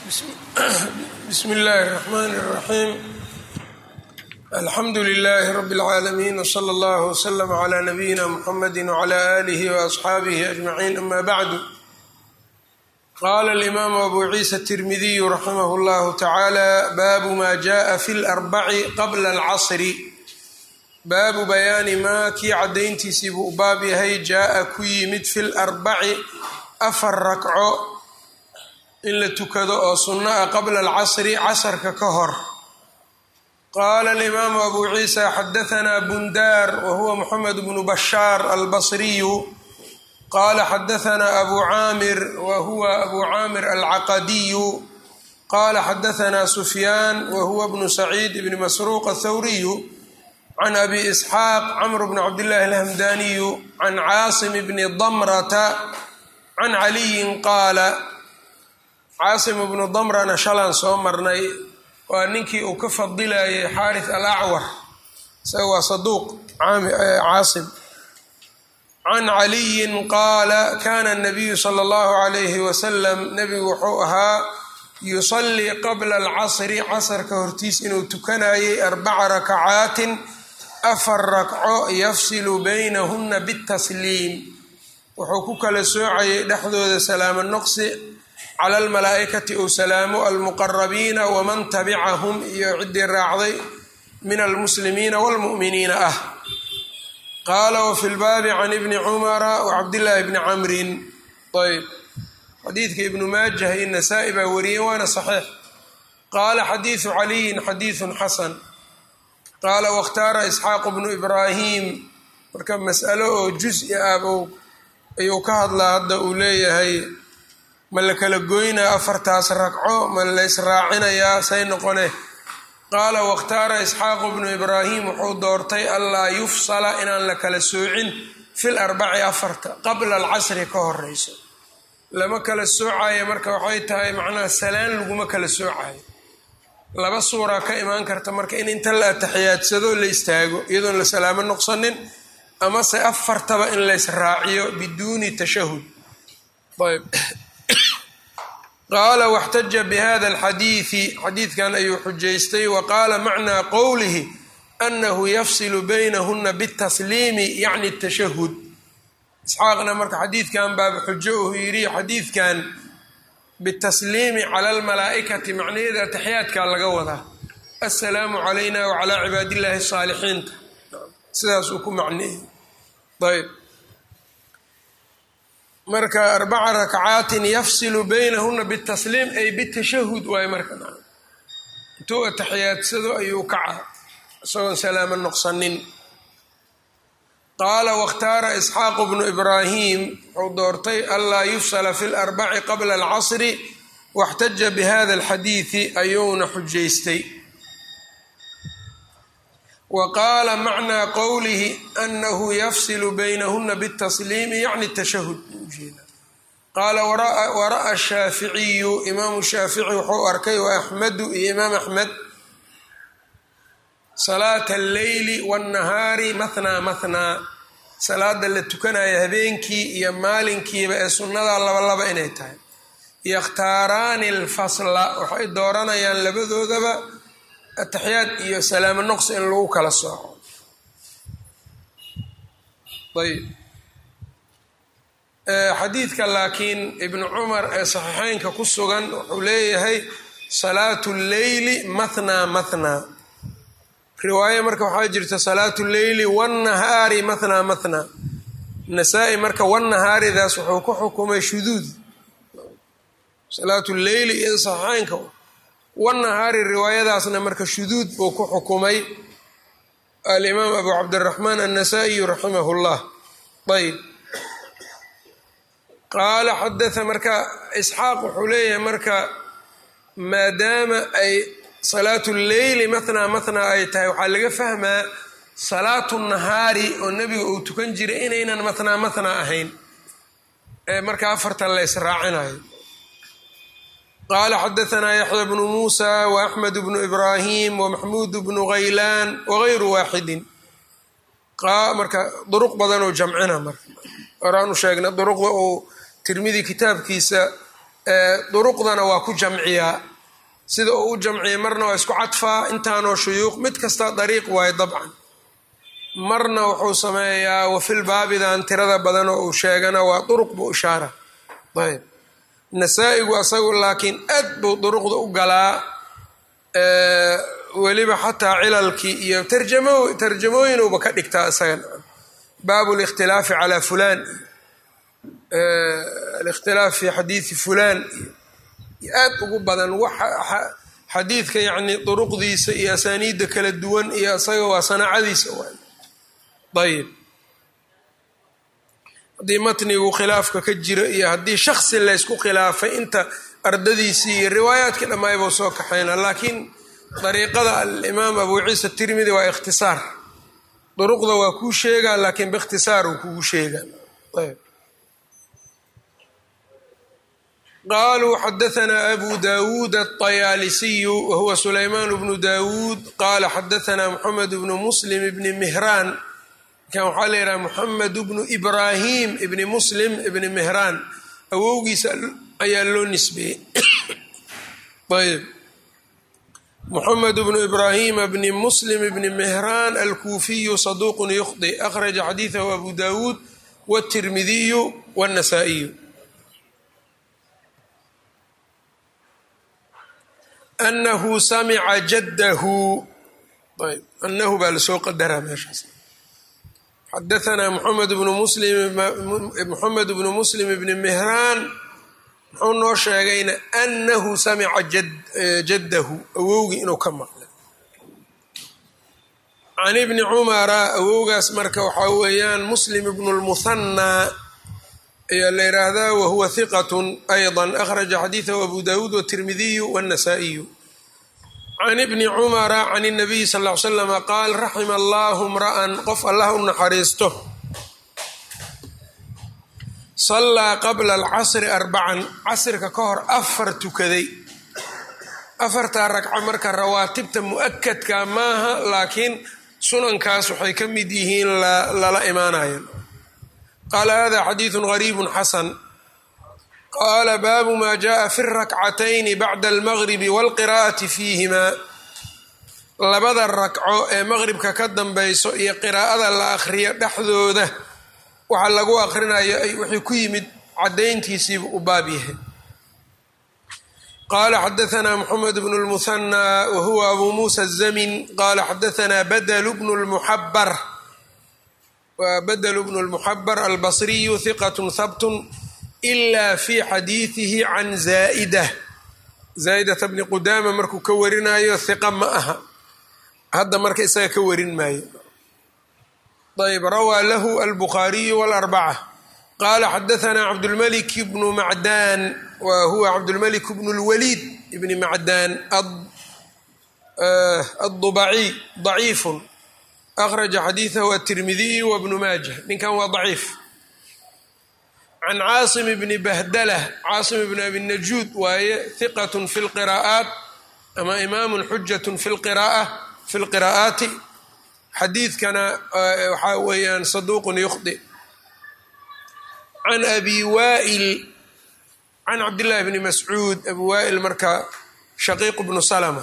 بسم الله الرحمن الرحيم الحمد لله رب العالمين وصلى الله وسلم على نبينا محمد وعلى آله وأصحابه أجمعين أما بعد قال الإمام أبو عيسى الترمذي رحمه الله تعالى باب ما جاء في الأربع قبل العصر baabu bayaani maa kii caddayntiisii buu u baab yahay jaa-a ku yimid fil arbaci afar ragco in la tukado oo sunno ah qabla alcasri casarka ka hor qaala alimaamu abu ciisa xadahanaa bundaar wa huwa moxamed bnu bashaar albasriyu qaala xadahanaa abu caamir wa huwa abu caamir alcaqadiyu qaala xadahanaa sufyaan wa huwa bnu saciid bni masruuq athawriyu can abi isxaaq camr bn cabdillaahi alhamdaniyu can caasim bni damrata can caliyin qaala caasim bnu damrana shalaan soo marnay waa ninkii uu ka fadilayay xaaris alacwar isaga waa saduuq caasim can caliyin qaala kana nabiyu sala allahu calayhi wasalam nebigu wuxuu ahaa yusallii qabla alcasri casarka hortiis inuu tukanayay 4 rakacaatin afar ragco yafsilu baynahuna bitasliim wuxuu ku kala soocayay dhexdooda salaamo noqsi cala almalaa'ikati ou salaamo almuqarabiina waman tabicahum iyo ciddii raacday min almuslimiina waalmu'miniina ah qaala wafi lbaabi can ibni cumara wacabdillaahi bni camrin ayb xadiidka ibnu maajah iyo nasaa-i baa wariyey waana saxiix qaala xadiidu caliyin xadiidun xasan qaala wakhtaara isxaaqu bnu ibraahim marka mas'alo oo jus-i ah ayuu ka hadlaa hadda uu leeyahay ma la kala goynaa afartaas ragco ma la israacinayaa say noqone qaala wakhtaara isxaaqu bnu ibraahim wuxuu doortay allaa yufsala inaan la kala soocin fil arbaci afarta qabla alcasri ka horeyso lama kala soocayo marka waxay tahay macnaha salaan laguma kala soocayo laba suura ka imaan karta marka in inta la atixiyaadsado la istaago iyadoon la salaamo noqsanin amase afartaba in la israaciyo biduuni tashahud ayb qaala waxtaja bihada alxadiidi xadiidkan ayuu xujaystay wa qaala macnaa qowlihi annahu yafsilu baynahuna bitasliimi yacni tashahud isxaaqna marka xadiidkan baaba xujo uu yidhi xadiidkan bitasliimi cala almalaa'ikati macnaheeda ataxiyaadkaa laga wadaa assalaamu calayna wacalaa cibaadillaahi asaalixiinta sidaasuu ku macneeyey ayb marka 4 rakacaatin yafsilu baynahuna bitasliim ay bitashahud waaye marka intuu atixiyaadsado ayuu kaca isagoon salaamo noqsanin qaala wakhtaara isxaaqu bnu ibraahim wuxuu doortay anlaa yufsala fi larbaci qabla alcasri waxtaja bihada alxadiidi ayuuna xujaystay wa qaala macnaa qowlihi anahu yafsilu baynahuna bitasliimi yacni tashahud qaala wara'a shaaficiyu imaamu shaafici wuxuu arkay wa axmedu iyo imaam axmed salaata alleyli waannahaari mathnaa mathnaa salaada la tukanaya habeenkii iyo maalinkiiba ee sunnada labalaba inay tahay yakhtaaraani alfasla waxay dooranayaan labadoodaba ataxiyaad iyo salaamo noqsi in lagu kala sooco ayb xadiidka laakiin ibnu cumar ee saxiixeynka ku sugan wuxuu leeyahay salaatu lleyli mathnaa mathnaa riwaaye marka waxaa jirta salaatu lleyli wannahaari mathnaa mathnaa nasaa-i marka wannahaaridaas wuxuu ku xukumay shuduud salaatu lleyli iyo saxiixeynka wannahaari riwaayadaasna marka shuduud buu ku xukumay alimaam abu cabdiraxmaan annasaa'iyu raximahu llah ayb qaala xadaa marka isxaaq wuxuu leeyahay marka maadaama ay salaatu lleyli mathnaa mathnaa ay tahay waxaa laga fahmaa salaatu nahaari oo nebiga uu tukan jiray inaynan mathnaa mathnaa ahayn ee marka afartan la israacinayo qaala xadahanaa yaxya bnu muusa wa axmed bnu ibraahim wa maxmuud bnu khaylaan wagayru waaxidin marka duruq badanoo jamcina marka horaanu sheegna duruqda uu tirmidi kitaabkiisa duruqdana waa ku jamciyaa sida uu u jamciyay marna waa isku cadfaa intaanoo shuyuuq mid kasta dariiq waayo dabcan marna wuxuu sameeyaa wafil baabidan tirada badan oo uu sheegana waa duruq buu ishaara ayb nasaa-igu asagu laakiin aad buu duruqda u galaa weliba xataa cilalkii iyo tarjamooyinuuba ka dhigtaa isaga baabu likhtilaafi calaa fulaan alikhtilaaf fi xadiidi fulaan aad ugu badan xadiidka yacni duruqdiisa iyo asaaniidda kala duwan iyo isaga waa sanaacadiisa waay ayib haddii matnigu khilaafka ka jiro iyo haddii shaksi laysku khilaafay inta ardadiisii iyo riwaayaadkii dhammaayba soo kaxayna laakiin dariiqada alimaam abu ciisa tirmidi waa ikhtisaar duruqda waa kuu sheegaa laakiin biikhtisaar uu kugu sheegaa ayb qaluu xadaثna abu dawuud الطayaalisiyu wahuwa sulaymaan bnu dawuud qaala xadaثna mxamed bnu muslim bni mihraan kan waxaa la yidhaha mxamed bnu ibrahim ibni muslim ibni mihraan awowgiisa ayaa loo nisbeeyey ayb mxamed bnu ibrahima bni muslim bni mihraan alkuufiyu saduuq yukhdi akhraja xadiiثahu abu dawuud wالtirmidiyu wالnasaa-iyu anahu samica jaddahu ayb anahu baa lasoo qadaraa meeshaas xadaثna mxamed bnu muslim bni mihraan muxuu noo sheegayna anahu samica jaddahu awowgii inuu ka maqlay can ibni cumara awowgaas marka waxaa weeyaan muslim bnu lmuhanaa ayaa la yidhaahdaa wahuwa hiqat ayضa akhraja xadiiثahu abu dawuud wالtirmidiyu wالnasaa-iyu can ibni cumara can الnabiyi sal ll ly slam qaal raxima allahu mra'an qof allah u naxariisto sallaa qabla alcasri arbacan casrka ka hor afar tukaday afartaa ragco marka rawaatibta mu-akadka maaha laakiin sunankaas waxay ka mid yihiin lala imaanayo qaala hada xadiiثu gariibu xasan qaala baabu ma jaءa fi الrakcatayni bacda almagribi wاlqira'ati fiihimaa labada ragco ee maqribka ka dambayso iyo qiraa'ada la akhriyo dhexdooda waxa lagu akhrinayo wixii ku yimid caddayntiisiibu u baab yahay qaala xadaثna mxamed bnu اlmuhanaa wahuwa abu muusa الzamin qaala xadaثna badl bnu اlmuxabar wa badl bnu اlmuxabar albasriyu hiqat habt ila fi xadiiثihi can zaa'idata bni qudaama markuu ka warinayo hiqa ma aha hadda marka isaga ka warin maayo ayb rawaa lahu albukhaariyu wاlarbaca qaala xadaثna cabdulmalik bnu macdaan wa huwa cabdulmalik bnu اlwaliid bni macdaan aلdubaciy ضaciifu akhraja xadiiثahu aلtirmidiyu wbnu maajah ninkan waa ضaciif can caasim bni bahdlah caasim bni abi najuud waaye hiqat fi اlqira'aat ama imaamu xujat fi اlqira'aati xadiidkana waxaa weeyaan saduuqun yukhdi can abi waa'il can cabdillahi bni mascuud abi waa'il marka shaqiiq bnu salma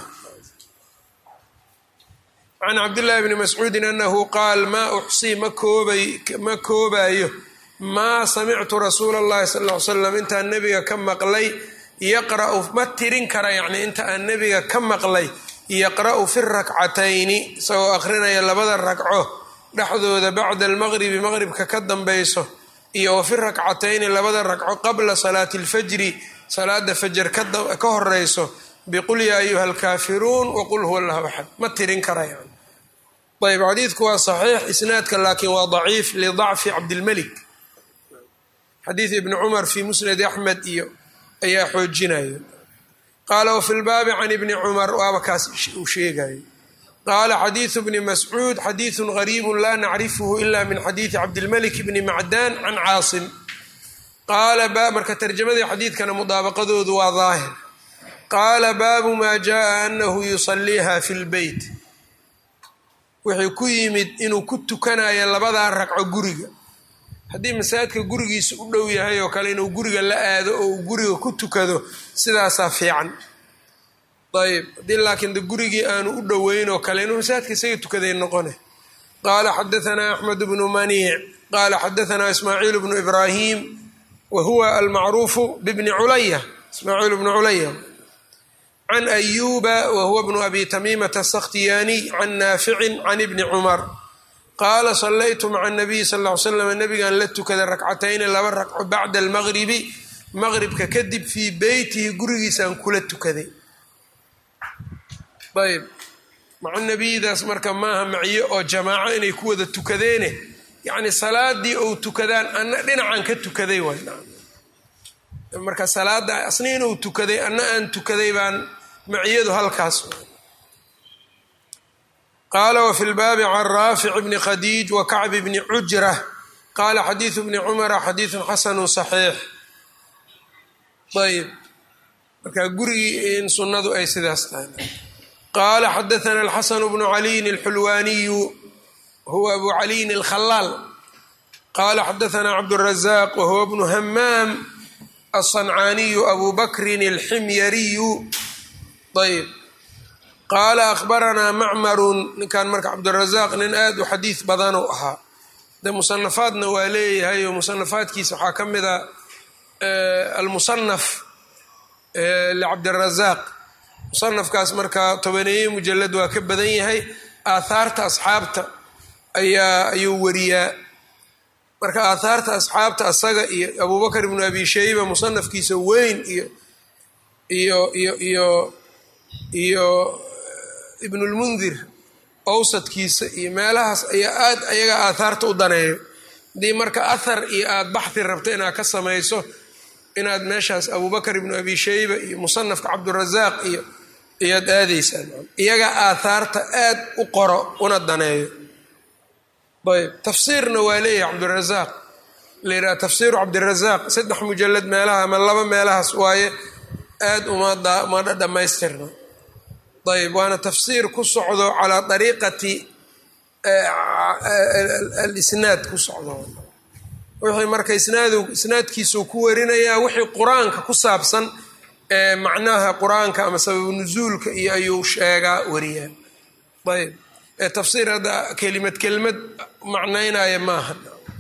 can cabdillahi bni mascuudin anahu qaal maa uxsii ma koobayo maa samictu rasuula اllahi sal ll ly slam intaan nebiga ka maqlay yaqra'u ma tirin kara yacni inta aan nebiga ka maqlay yaqra'u fi rakcatayni isagoo akhrinaya labada ragco dhexdooda bacda almaqribi maqribka ka dambayso iyo wa fi rakcatayni labada ragco qabla salaati اlfajri salaada fajar ka horeyso biqul yaa ayuha alkaafiruun waqul huwa allahu axad ma tirin kara yani ayb xadiidku waa saxiix isnaadka laakiin waa daciif lidacfi cabdilmalik xadiid ibni cumar fii musnadi axmed iyo ayaa xoojinayo qaala wafi lbaabi can ibni cumar waaba kaas uu sheegayo qaala xadiiثu bni mascuud xadiiثu gariibu laa nacrifuhu ila min xadiiثi cabdilmalik bni macdaan can caasim qaala marka tarjamadii xadiidkana mudaabaqadoodu waa daahir qaala baabu maa jaءa anahu yusaliiha fi lbeyt wixii ku yimid inuu ku tukanayo labadaa ragco guriga haddii masaajidka gurigiisa u dhow yahay oo kale inuu guriga la aado oo uu guriga ku tukado sidaasaa fiican. ayb haddii laakiin de gurigii aanu u dhoweyn oo kale inuu masaajidka isaga tukaday noqone. qaala xadaanaa axmed bnu maniic qaala xadaanaa ismaaciil bnu ibraahim wa huwa almacruufu bibni culaya, ismaaciil bnu culaya, can ayuba wa huwa bnu abi tamiimata asakhtiyaaniy can naaficin can ibni cumar qaala sallaytu maca anabiyi sal ll ly slam nabigan la tukaday rakcatayni 2 ragco bacda almaqribi maqribka kadib fii beytihi gurigiisaan kula tukaday. ayb maca nabiyidaas marka maaha maciyo oo jamaaco inay ku wada tukadeene yacni salaadii ou tukadaan anna dhinacan ka tukaday waay marka salaada asna inuu tukaday anna aan tukaday baan maciyadu halkaas. qaala wafi lbaabi can raafic bni khadiij wa kacb bni cujra qaala xadiidu bni cumara xadiidun xasanu saxiix. ayb marka gurigii in sunnadu ay sidaas tahay. qaala xadaana alxasanu bnu caliyin alxulwaaniyu huwa abu caliyin alkhalaal qaala xadaanaa cabdurazaaq wa huwa bnu hamaam alsancaaniyu abu bakrin alximyariyu. ayb qaala akhbaranaa macmarun, ninkan marka cabdirazaaq nin aad u xadiid badan u ahaa, de musanafaadna waa leeyahay oo musanafaadkiisa waxaa ka mid a almusanaf licabdirazaaq. musanafkaas markaa 10 mujalad waa ka badan yahay, aathaarta asxaabta ayuu wariyaa. marka aathaarta asxaabta asaga iyo abubakr ibnu abi shayba musanafkiisa weyn iyo ibnulmundir awsadkiisa iyo meelahaas ayaa aad ayaga aathaarta u daneeyo. haddii marka ahar iyo aad baxhi rabto inaad ka samayso inaad meeshaas abubakr ibnu abi shayba iyo musanafka cabdirazaaq iyo ayaad aadaysaa, iyaga aathaarta aad u qoro una daneeyo. ayb tafsiirna waa leeyahay cabdirazaaq, la yidhaha tafsiiru cabdirazaaq 3 mujalad meelaha ama 2 meelahaas waaye, aad uma dhammaystirna. ayb waana tafsiir ku socdo calaa dariiqati alisnaad ku socdo, wixii marka isnaadkiisuu ku warinayaa wixii qur-aanka ku saabsan macnaha qur-aanka ama sababu nusuulka iyo ayuu sheegaa wariyaa. ayb tafsiir hadda kelimad macnaynaya maaha.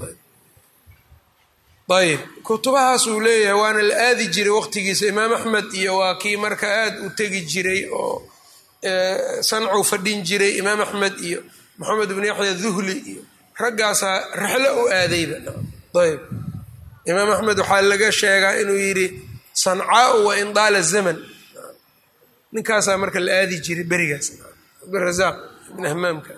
ayb kutubahaas uu leeyahay waana la aadi jiray waqtigiisa. imaam axmed iyo waa kii marka aad u tegi jiray oo sancuu fadhin jiray imaam axmed iyo maxamed ibn yaxya duhli iyo raggaasaa rixlo u aadayba. ayb imaam axmed waxaa laga sheegaa inuu yidhi sancaau wa indaala zaman, ninkaasaa marka la aadi jiray berigaas cabdirazaaq ibn hamaamka.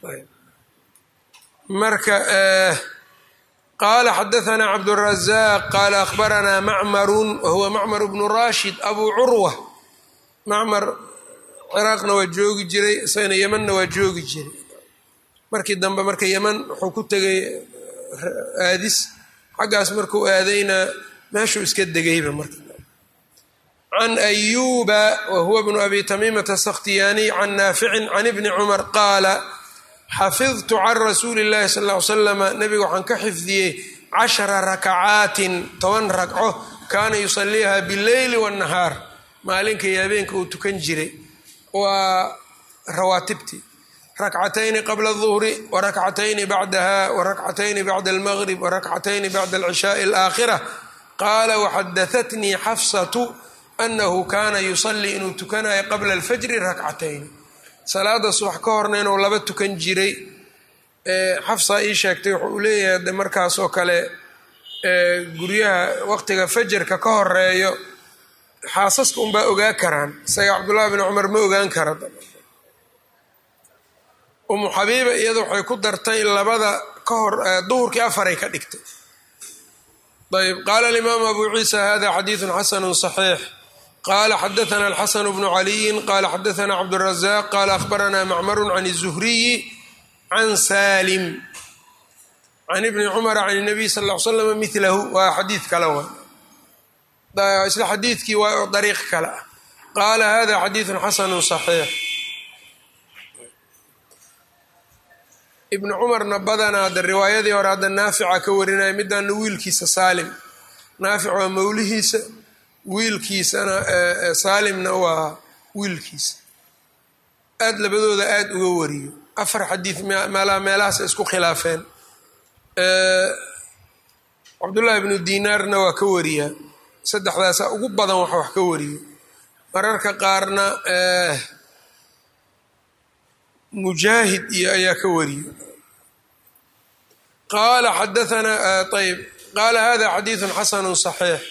marka qaala xadaanaa cabdurazaaq qaala akhbaranaa macmarun wahuwa macmar bnu rashid abu curwa. macmar ciraaqna waa joogi jiray, isagana yemanna waa joogi jiray. markii dambe marka yeman wuxuu ku tegay aadis, xaggaas markuu aadayna meeshuu iska degayba. marka can ayuba wa huwa bnu abi tamiimata asakhtiyaaniy can naaficin can ibni cumar qaala xafidtu can rasuuli llahi sal ll ly slama nabiga waxaan ka xifdiyey 10 rakacaatin 10 ragco kaana yusaliiha bileyli wاnnahaar, maalinka iyo habeenka uu tukan jiray. waa rawaatibtii rakcatayni qabla الظuhri warakcatayni bacdaha warakcatayni bacda almaqrib warakcatayni bacda alcishaai alaakhira. qaala waxadahatnii xafsatu anahu kaana yusalii inuu tukanayo qabla alfajri rakcatayni, salaada subax ka horna inuu 2 tukan jiray. xafsa ii sheegtay wuxuu leeyahay de markaas oo kale guryaha waqtiga fajarka ka horeeyo xaasaska unbaa ogaa karaan, isaga cabdullahi bin cumar ma ogaan kara. umu xabiiba iyada waxay ku dartay 2 ka hor duhurkii 4 ka dhigtay. ayb qaala alimaam abu ciisa hada xadiiثun xasanu صaxiix. qaala xadaana alxasan bnu caliyin qaala xadaana cabdurazaaq qaala akhbaranaa macmaru can الzuhriyi can salim can ibni cumara can الnabiy sal ll ly slam milahu. waa xadiid kale waa isla xadiidkii waa dariiq kale ah. qaala hada xadiiثun xasanu صaxiix. ibnu cumarna badanaa hadda riwaayadii hore hadda naafica ka warinaya midaana wiilkiisa saalim. naafic waa mawlihiisa, wiilkiisana saalimna waa wiilkiisa. aad labadooda aada uga wariyo. 4 xadiid meelahaas isku khilaafeen. cabdullaahi ibnu dinaarna waa ka wariyaa. 3daasa ugu badan wax ka wariyo. mararka qaarna mujaahid iyo ayaa ka wariyo. qaala xadaanaa ayb qaala hada xadiidu xasanu صaxiix.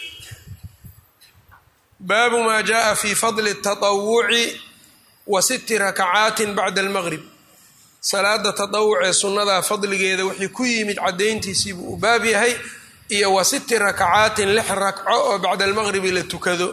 baabu ma jaءa fi fadli الtaطawuci wa 6 rakacaati bacda almaqrib. salaada taطawuc ee sunnadaa fadligeeda wixii ku yimid cadayntiisiibuu u baab yahay, iyo wa 6 rakacaatin 6 rakco oo bacda almaqribi la tukado.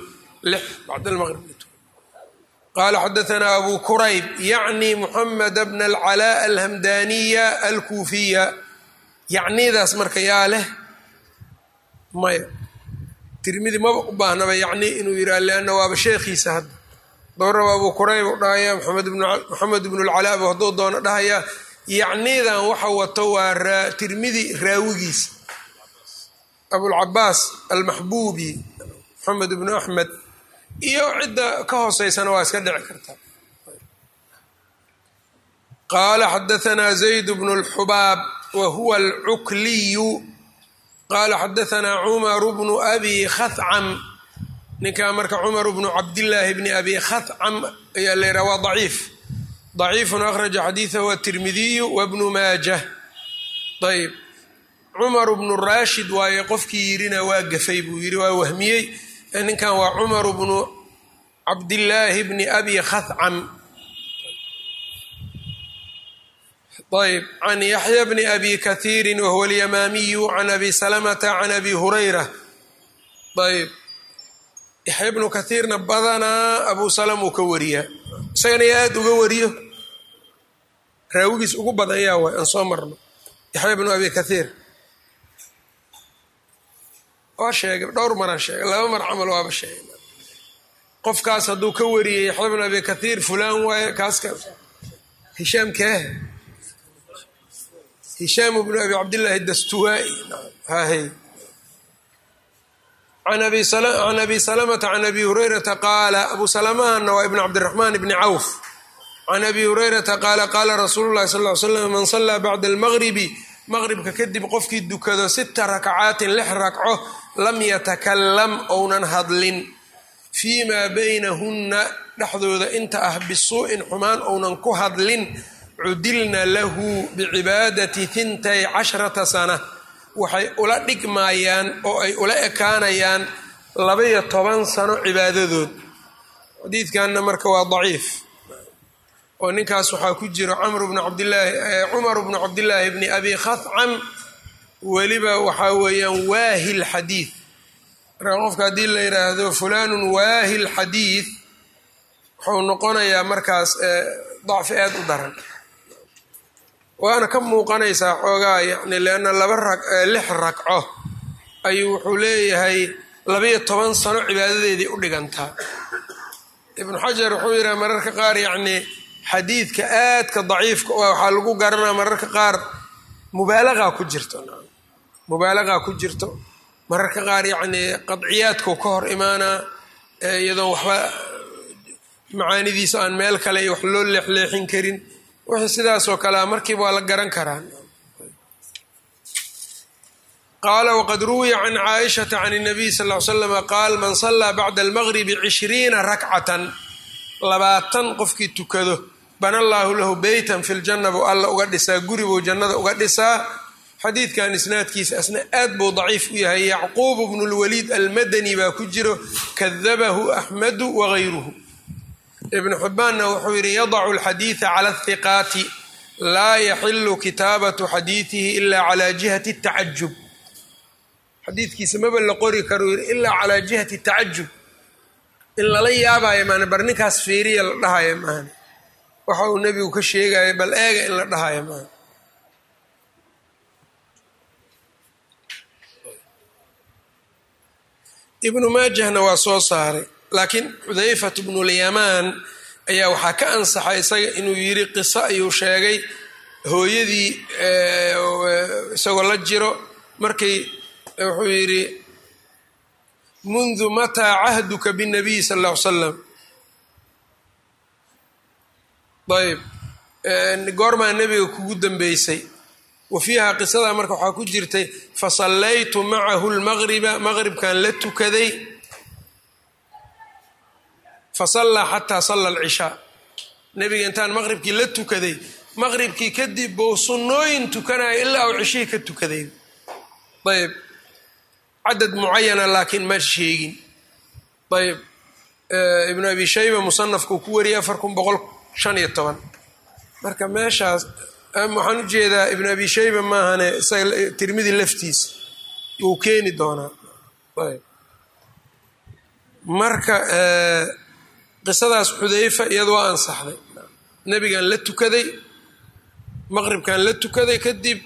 qaala xadaanaa abu kurayb yacni muxamed bna alcalaa alhamdaniya alkuufiya. yacnidaas marka yaa leh maya, tirmidi maba u baahnaba yacni inuu yidhaha leanna waaba sheekhiisa hadda. dooraba abu kurayb u dhahaya moxamed bnu lcalaa bu hadduu doono dhahayaa. yacnidan waxa wato waa tirmidi raawigiisa abulcabaas almaxbuubi moxamed bnu axmed, iyo cidda ka hooseysana waa iska dhici kartaa. qaala xadaanaa zayd bnu اlxubaab wa huwa alcukliyu qaala xadaanaa cumaru bnu abi khacam. ninkaa marka cumar bnu cabdillaahi bni abi khacam ayaa la yidhaha waa daciifun akhraja xadiidahu atirmidiyu wabnu maajah. ayb cumar bnu raashid waaye qofkii yirina waa gafay buu yidhi, waa wahmiyey. ninkan waa cumar bnu cabdillaahi bni abi khacam. ayb can yaxya bni abi kathiiri wahuwa alyamaamiyu can abi salamata can abi hurayra. ayb yaxya bnu kathiirna badanaa abu salam uu ka wariyaa, isagana yaa aada uga wariyo. raawigiis ugu badan yaa waay aan soo marno yaxya bnu abi kathiir. waa sheegay dhowr maraan sheegay, 2 mar camal waaba sheegay. qofkaas hadduu ka wariyey yaxya bnu abi kathiir fulaan waaye kaaska hishaam keh hishaam bnu abi cabdillaahi dastuwaa'i. hahy can abi salamata can abi hurayrata qaala. abu salamahana waa ibn cabdiraxmaan ibni cawf. can abi hurayrata qaala qaala rasuulu llahi sal ly slam man sallaa bacda almaqribi maqribka kadib qofkii dukado 6 rakacaatin 6 rakco lam yatakalam ounan hadlin fii maa baynahunna dhexdooda inta ah bisuu'in xumaan ounan ku hadlin cudilna lahu bicibaadati 12 sana. waxay ula dhigmaayaan oo ay ula ekaanayaan 12 sano cibaadadood. xadiidkanna marka waa daciif, oo ninkaas waxaa ku jiro cumar bnu cabdillaahi bni abi khacam. weliba waxaa weeyaan waahil xadiid. marka qofka haddii la yidhaahdo fulaanun waahil xadiid wuxuu noqonayaa markaas dacfi aada u daran, waana ka muuqanaysaa xoogaa yani leanna 6 rakco ayuu wuxuu leeyahay 12 sano cibaadadeedii u dhigantaa. ibnu xajar wuxuu yidhaha mararka qaar yacni xadiidka aadka daciifka waxaa lagu garanaa mararka qaar mubaalaqa ku jirto mararka qaar yacnii qadciyaadkau ka hor imaanaa iyadoon waxba macaanidiisa aan meel kale iyo wax loo leexleexin karin. wixii sidaasoo kalea markiiba waa la garan karaa. qaala waqad ruwiya can caaishata can الnabiy sal ly slama qaal man sallaa bacda almaqribi 20 rakcatan 20 qofkii tukado bana allaahu lahu beytan fi ljanna buu alla uga dhisaa, guri buu jannada uga dhisaa. xadiidkan isnaadkiisa asna aad buu daciif u yahay. yacquub bnu lwaliid almadani baa ku jiro, kadabahu axmedu wagayruhu. ibnu xibbaanna wuxuu yidhi yadacu alxadiida cala athiqaati laa yaxilu kitaabatu xadiidihi ila cala jihati tacajub. xadiidkiisa maba la qori karo yidhi ilaa calaa jihati tacajub, in lala yaabaayo maana bar ninkaas fiiriya la dhahayo maana, waxa uu nebigu ka sheegaya bal eega in la dhahayo maana. ibnu maajahna waa soo saaray, laakiin xudayfat bnu lyamaan ayaa waxaa ka ansaxay isaga inuu yidhi qiso ayuu sheegay hooyadii isagoo la jiro markay wuxuu yidhi mundu mataa cahduka bالnabiy sal اله عl slam ayb goormaa nebiga kugu dambeysay wa fiiha qisada marka waxaa ku jirtay fasallaytu macahu lmaqriba maqribkan la tukaday fasallaa xataa salla alcishaa nebiga intaan maqribkii la tukaday maqribkii kadib bou sunnooyin tukanaya ilaa uu cishihii ka tukaday ayb cadad mucayana laakiin ma sheegin ayb ibnu abi shayba musanafkuu ku wariyay 4115 marka meeshaas waxaan u jeedaa ibnu abi shayba maahane tirmidi laftiisa wuu keeni doonaa ayb marka qisadaas xudayfa iyada waa ansaxday nebigan la tukaday maqribkan la tukaday kadib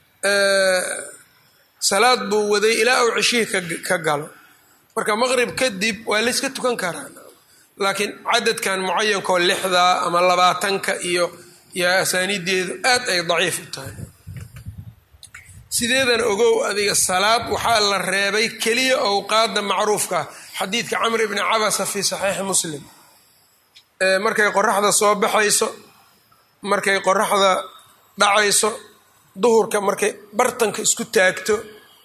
salaad buu waday ilaa uu cishihii ka galo marka maqrib kadib waa layska tukan karaa laakiin cadadkan mucayankoo 6 ama 20 iyo asaaniideedu aad ay daciif u tahay sideedan ogow adiga salaad waxaa la reebay keliya awqaada macruufka xadiidka camr ibni cabasa fi saxiixi muslim markay qoraxda soo baxayso markay qoraxda dhacayso duhurka markay bartanka isku taagto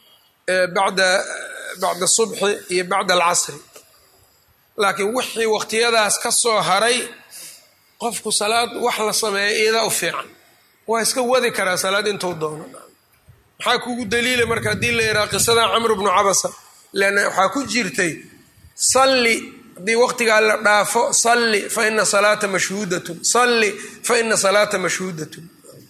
bacda subxi iyo bacda alcasri laakiin wixii waqtiyadaas ka soo haray qofku salaad wax la sameeya iyadaa u fiican waa iska wadi karaa salaad intuu doono maxaa kugu daliila marka haddii la yidhaha qisada camr bnu cabasa leanna waxaa ku jirtay salli haddii waqtigaa la dhaafo salli fa ina salaata mashhuudatun salli fa ina salaata mashhuudatun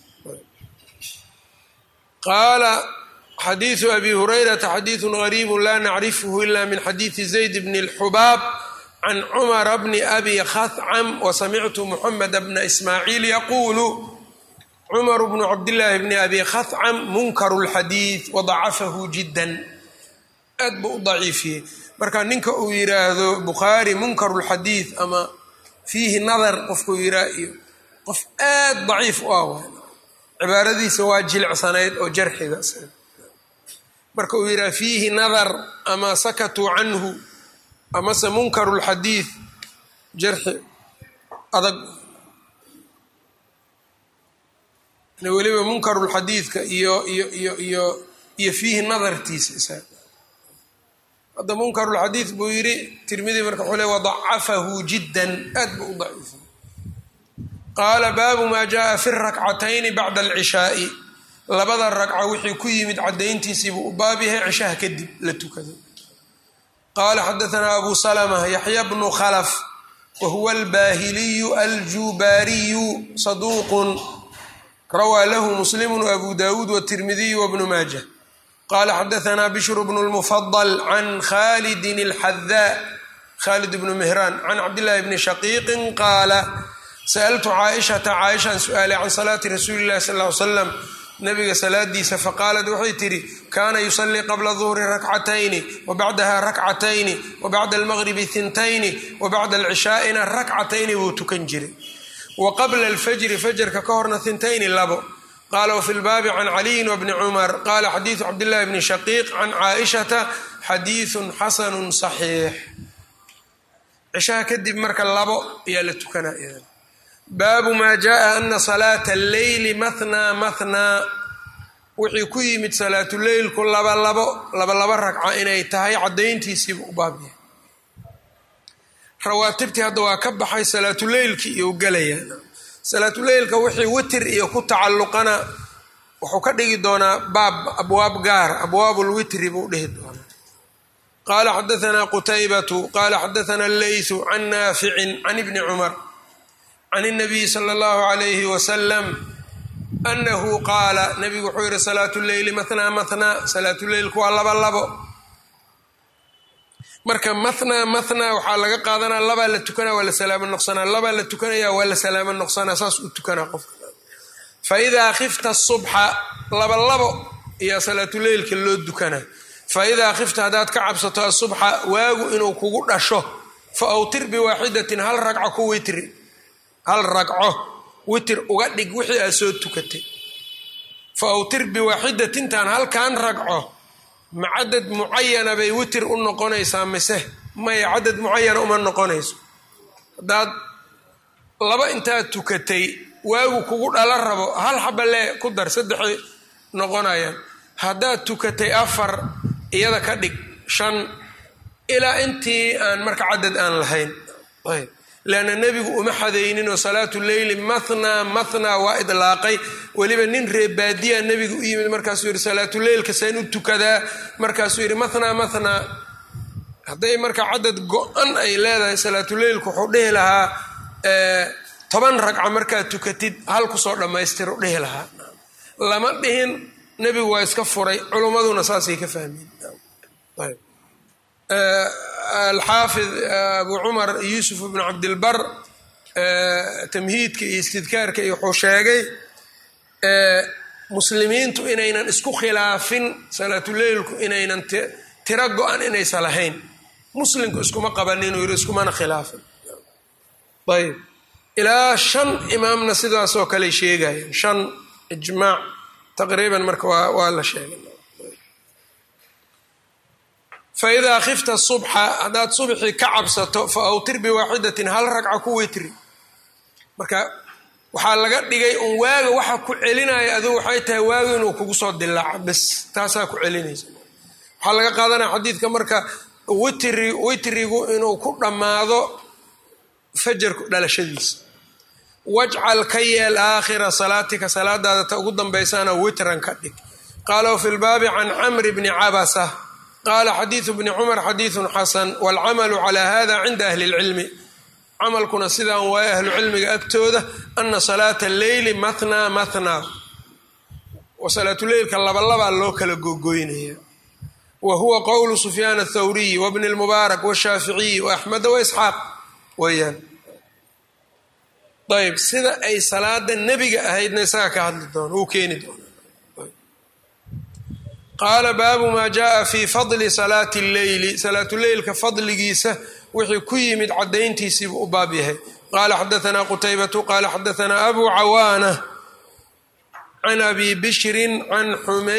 qaala xadiidu abi hurayrata xadiidun gariibu laa nacrifuhu ila min xadiidi zayd bni اlxubaab can cumara bni abi khacam wasamictu muxamed bna ismaaciil yaquulu cumar bnu cabdillaahi bni abi khacam munkaru اlxadiid wadacafahu jiddan aad buu u daciifiyey marka ninka uu yidhaahdo bukhaari munkaru اlxadiid ama fiihi nadar qofkuu yidhaah iyo qof aad daciif u ah cibaaradiisa waa jilicsanayd oo jarxiga marka uu yidhaha fiihi nadar ama sakatuu canhu amase munkaru lxadiid jarxi adag weliba munkaru lxadiidka iyo fiihi nadartiisa isaa hadda munkaru lxadiid buu yidhi tirmidi marka wuxuu le wadacafahu jiddan aad buu u daciifay qaala baabu maa jaءa fi rakcatayni bacda alcishaai labada ragco wixii ku yimid cadayntiisiibuu u baab yahay cishaha kadib la tukado qaala xadaثna abu salma yaxya bnu khlf wahuwa albaahiliyu aljubaariyu saduuqun rawaa lahu muslimu abu dawuud wtirmidiyu wbnu maaja qaala xadaثna bishru bnu اlmufadl can khalidin اlxadaa khalid bnu mihraan can cabdillahi bni shaqiiqin qaala sa'altu caaishata caaishaan su-aalay can salaati rasuuli illahi sal ll ly slam nabiga salaadiisa faqaalat waxay tidhi kaana yusallii qabla duhri rakcatayni wa bacdaha rakcatayni wa bacda almaqribi hintayni wa bacda alcishaa'ina rakcatayni buu tukan jiray wa qabla alfajri fajarka ka horna hintayni labo qaala wafi lbaabi can caliyin wabni cumar qaala xadiidu cabdillahi bni shaqiiq can caaishata xadiidun xasanun saxiix cishaha kadib marka labo ayaa la tukanaa idan baabu maa jaءa ana salaata alleyli mathnaa mathnaa wixii ku yimid salaatuleylku laba ragca inay tahay cadayntiisiiba u baabyahay rawaatibtii hadda waa ka baxay salaatuleylkii iyo galayaan salaatuleylka wixii witr iyo ku tacalluqana wuxuu ka dhigi doonaa abwaab gaar abwaab lwitri buu dhihi doonaa qaala xadaثna qutaybatu qaala xadaثna alleysu can naaficin can ibni cumar can الnabiy slى اllahu عalayhi wasalam anahu qaala nabigu wuxuu yihi salaatu leyli mathnaa mathnaa salaatuleylku waa labo marka mathnaa mathnaa waxaa laga qaadanaa labaa la tukanaa waa la salaamo noqsanaa labaa la tukanaya waa la salaamo noqsanaa saas u tukanaa qofka faidaa khifta subxa labo ayaa salaatuleylka loo dukanaa faidaa khifta haddaad ka cabsato asubxa waagu inuu kugu dhasho fa awtir biwaaxidatin hal ragco ku witri hal ragco witr uga dhig wixii aad soo tukatay fa awtir biwaaxidatintan halkan ragco ma cadad mucayana bay witir u noqonaysaa mise maya cadad mucayana uma noqonayso. haddaad laba intaad tukatay waagu kugu dhala rabo hal xaba lee ku dar saddexay noqonayaan. haddaad tukatay 4 iyada ka dhig 5 ilaa intii aan marka cadad aan lahayn. leanna nebigu uma xadaynin oo salaatu leyli mathna waa idlaaqay. weliba nin reebaadiyaa nebigu u yimid markaasuu yidhi salaatuleylka seen u tukadaa markaasuu yidhi mathna hadday marka cadad go-an ay leedahay salaatuleylku wuxuu dhihi lahaa 10 ragca markaad tukatid hal kusoo dhammaystir u dhihi lahaa. lama dhihin nebigu waa iska furay culummaduna saasay ka fahmeen. alxaafid abu cumar yuusuf bnu cabdilbar tamhiidka iyo istidkaarka iyo wuxuu sheegay muslimiintu inaynan isku khilaafin salaatuleylku inaynan tiro go-an inaysan lahayn. muslimku iskuma qabanin uu yidhi iskumana khilaafin. ayb ilaa 5 imaamna sidaasoo kale sheegayaan 5 ijmaac taqriiban marka waa la sheegay. faidaa khifta subxa haddaad subxii ka cabsato fa awtir biwaaxidatin hal ragca ku witri. marka waxaa laga dhigay un waaga waxa ku celinaya adigu waxay tahay waaga inuu kugu soo dilaaco bes taasaa ku celinaysa. waxaa laga qaadanaya xadiidka marka witrigu inuu ku dhammaado fajarku dhalashadiisa. wajcal ka yeel aakhira salaatika salaadaada ta ugu dambaysaana witran ka dhig. qaala fi lbaabi can camri bni cabasa qaala xadiidu bni cumar xadiidun xasan waalcamalu calaa hada cinda ahli اlcilmi. camalkuna sidaan waaye ahlu cilmiga agtooda ana salaata alleyli mathna wa salaatuleylka labalabaa loo kala gogoynaya. wa huwa qowlu sufyaan athawriyi wabni اlmubaarak washaaficiyi waaxmeda waisxaaq weyaan. ayb sida ay salaada nebiga ahaydna isaga ka hadli doono wuu keeni doona. qaala baabu maa jaaa fi fadli salaati lleyli salaatuleylka fadligiisa wixii ku yimid cadayntiisiibuu u baab yahay. qaala xadaanaa qutaybatu qaala xadaanaa abu cawaana can abi bishrin can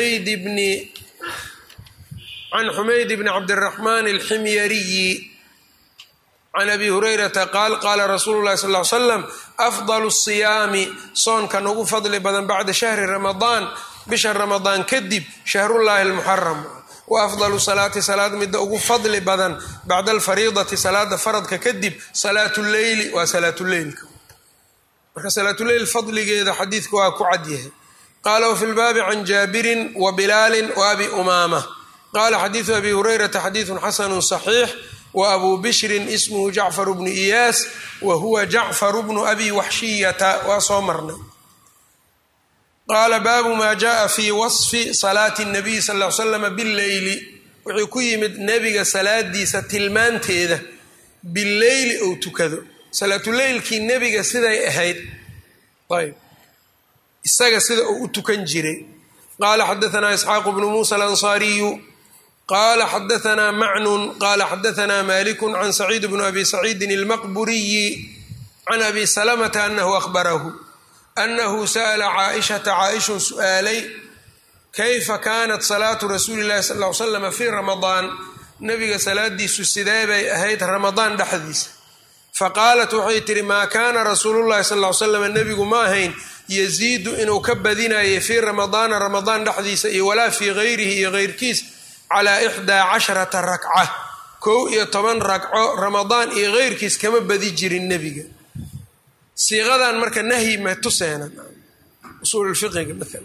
xumayd bni cabdiraxmaan alximyariyi can abi hurayrata qaal qaala rasuulu llahi sal l slam afdalu siyaami soonkan ugu fadli badan bacda shahri ramadaan bisha ramadaan kadib shahrullaahi almuxaram. wa afdalu salaati salaad midda ugu fadli badan bacda alfariidati salaada faradka kadib salaatu leyli waa salaatuleylka. marka salaatuleyl fadligeeda xadiidka waa ku cadyahay. qaala wafi lbaabi can jaabirin wa bilaalin wa abi umaama qaala xadiidu abi hurayrata xadiidun xasanu صaxiix wa abu bishrin ismuhu jacfaru bnu iyaas wa huwa jacfaru bnu abi waxshiyata waa soo marnay. qaala baabu maa jaaa fii wasfi salaati nabiy sal l slam billeyli wuxuu ku yimid nebiga salaadiisa tilmaanteeda bileyli ou tukado salaatuleylkii nebiga siday ahayd ayb isaga sida uu u tukan jiray. qaala xadaanaa isxaaqu bnu muusa alansaariyu qaala xadaanaa macnun qaala xadaanaa maliku can saciid bni abi saciidin almaqburiyi can abi salamata anahu ahbarahu anahu sa'la caaishata caaishun su'aalay kayfa kaanat salaatu rasuuli llahi sal l slam fii ramadaan nebiga salaadiisu sidee bay ahayd ramadaan dhexdiisa. faqaalat waxay tihi maa kaana rasuulullahi sal l slam nebigu ma ahayn yaziidu inuu ka badinayay fii ramadaana ramadaan dhexdiisa iyo walaa fii gayrihi iyo geyrkiis calaa 11 rakca 11 ragco ramadaan iyo geyrkiis kama badi jirin nebiga. siiqadan marka nahyi ma tuseenan usuul fiqiga maala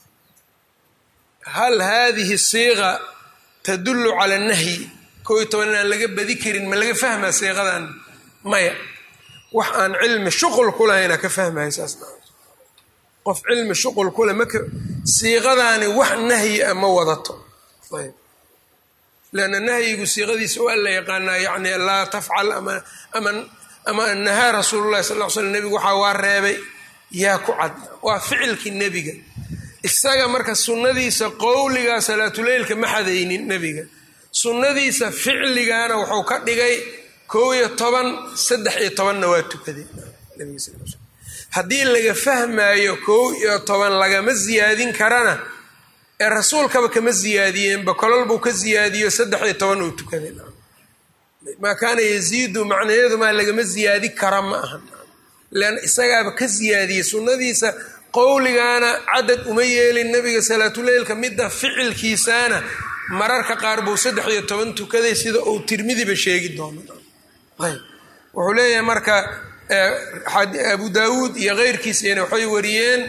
hal hadihi siiqa tadullu cala nahyi 11 inaan laga badi karin ma laga fahmaa siiqadan maya wax aan cilmi shuqul ku lahayna ka fahmaya saasna qof cilmi shuqul kule maka siiqadaani wax nahyi a ma wadato. ayb lanna nahyigu siiqadiisa waa la yaqaanaa yani laa tafcal ama nahaa rasuululahi sal l slm nebigu waxaa waa reebay yaa ku cad waa ficilkii nebiga. isaga marka sunnadiisa qowliga salaatuleylka ma xadaynin nebiga sunnadiisa ficligana wuxuu ka dhigay 11 13 waa tukaday nebiga sal l slm haddii laga fahmaayo 11 lagama ziyaadin karana ee rasuulkaba kama ziyaadiyeenba kolol buu ka ziyaadiyo 13 uu tukaday ma kaana yaziidu macnaheedu ma lagama ziyaadi kara ma aha lan isagaaba ka ziyaadiyay sunnadiisa qowligana cadad uma yeelin nabiga salaatuleylka midda ficilkiisana mararka qaar buu 13 tukaday sida uu Tirmidiba sheegi doono wuxuu leeyahay marka Abu Daawud iyo qeyrkiisana waxay wariyeen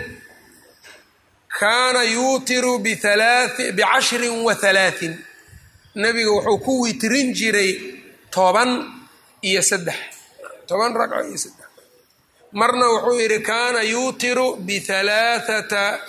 kaana yuutiru ب10 nabiga wuxuu ku witrin jiray 10 iyo 3 10 ragco iyo 3 marna wuxuu yiri kaana yuutiru ب13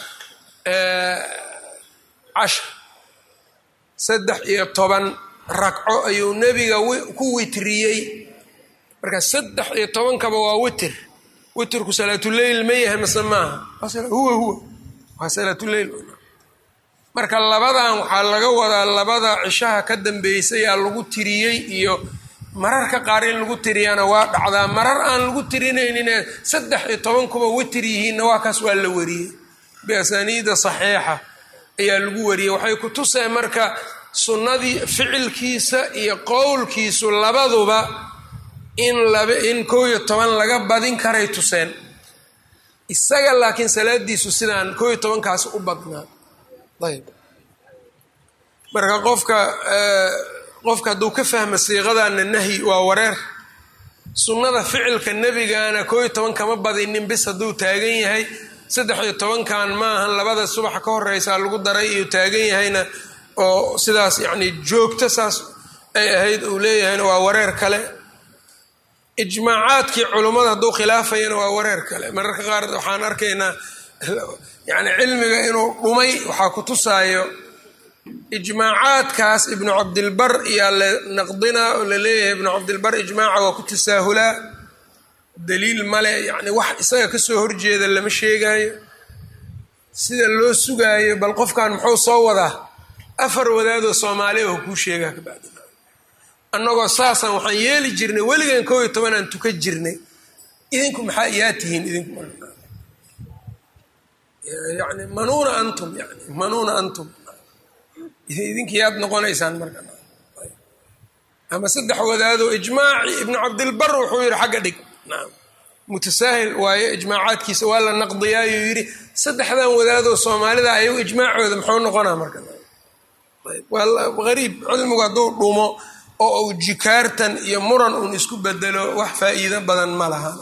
13 ragco ayuu nabiga ku witriyay marka 13 kaba waa witrku salaatuleyl ma yahay masamaha huwa salaatuleyl marka labadan waxaa laga wadaa labada cishaha ka dambeysay yaa lagu tiriyay iyo mararka qaar in lagu tiriyana waa dhacdaa marar aan lagu tirinaynin 13 kuba witr yihiin waa kaas waa la wariyay biasaniida saxiixa ayaa lagu wariyay waxay ku tusay marka sunnadii ficilkiisa iyo qowlkiisu labaduba in 11 laga badin karay tuseen isaga laakiin salaadiisu sidaan 11 kaas u badnaa ayb marka qofka hadduu ka fahmo siiqadana nahyi waa wareer sunnada ficilka nabigana 11 kama badinin bis hadduu taagan yahay 13 kan maahan labada subax ka horeysa lagu daray iyo taagan yahayna oo sidaas yani joogto saas ay ahayd uu leeyahayna waa wareer kale ijmaacaadkii culimada hadduu khilaafayana waa wareer kale mararka qaar waxaan arkaynaa yani cilmiga inuu dhumay waxaa ku tusaayo ijmaacaadkaas ibnu cabdilbar iyaa la naqdinaa oo la leeyahay ibnu cabdilbar ijmaaca waa ku tasaahulaa daliil male yani wax isaga kasoo horjeeda lama sheegaayo sida loo sugaayo bal qofkan muxuu soo wadaa 4 wadaadoo Soomaali oo ku sheegaa ka bacdi annagoo saasan waxaan yeeli jirnay weligaan 11 aan tuka jirnay idinku maxaa yaatihiin idinku yani manuuna antum idinki yaad noqonaysaan marka ama 3 wadaadoo ijmaaci ibnu cabdilbar wuxuu yiri xagga dhig mutasaahil waaye ijmaacaadkiisa waa la naqdiyaayo yiri 3dan wadaadoo Soomaalida ayagu ijmaacooda muxuu noqonaa marka wala qariib cilmigu hadduu dhumo oo uu jikaartan iyo muran uun isku bedelo wax faa'iido badan ma laha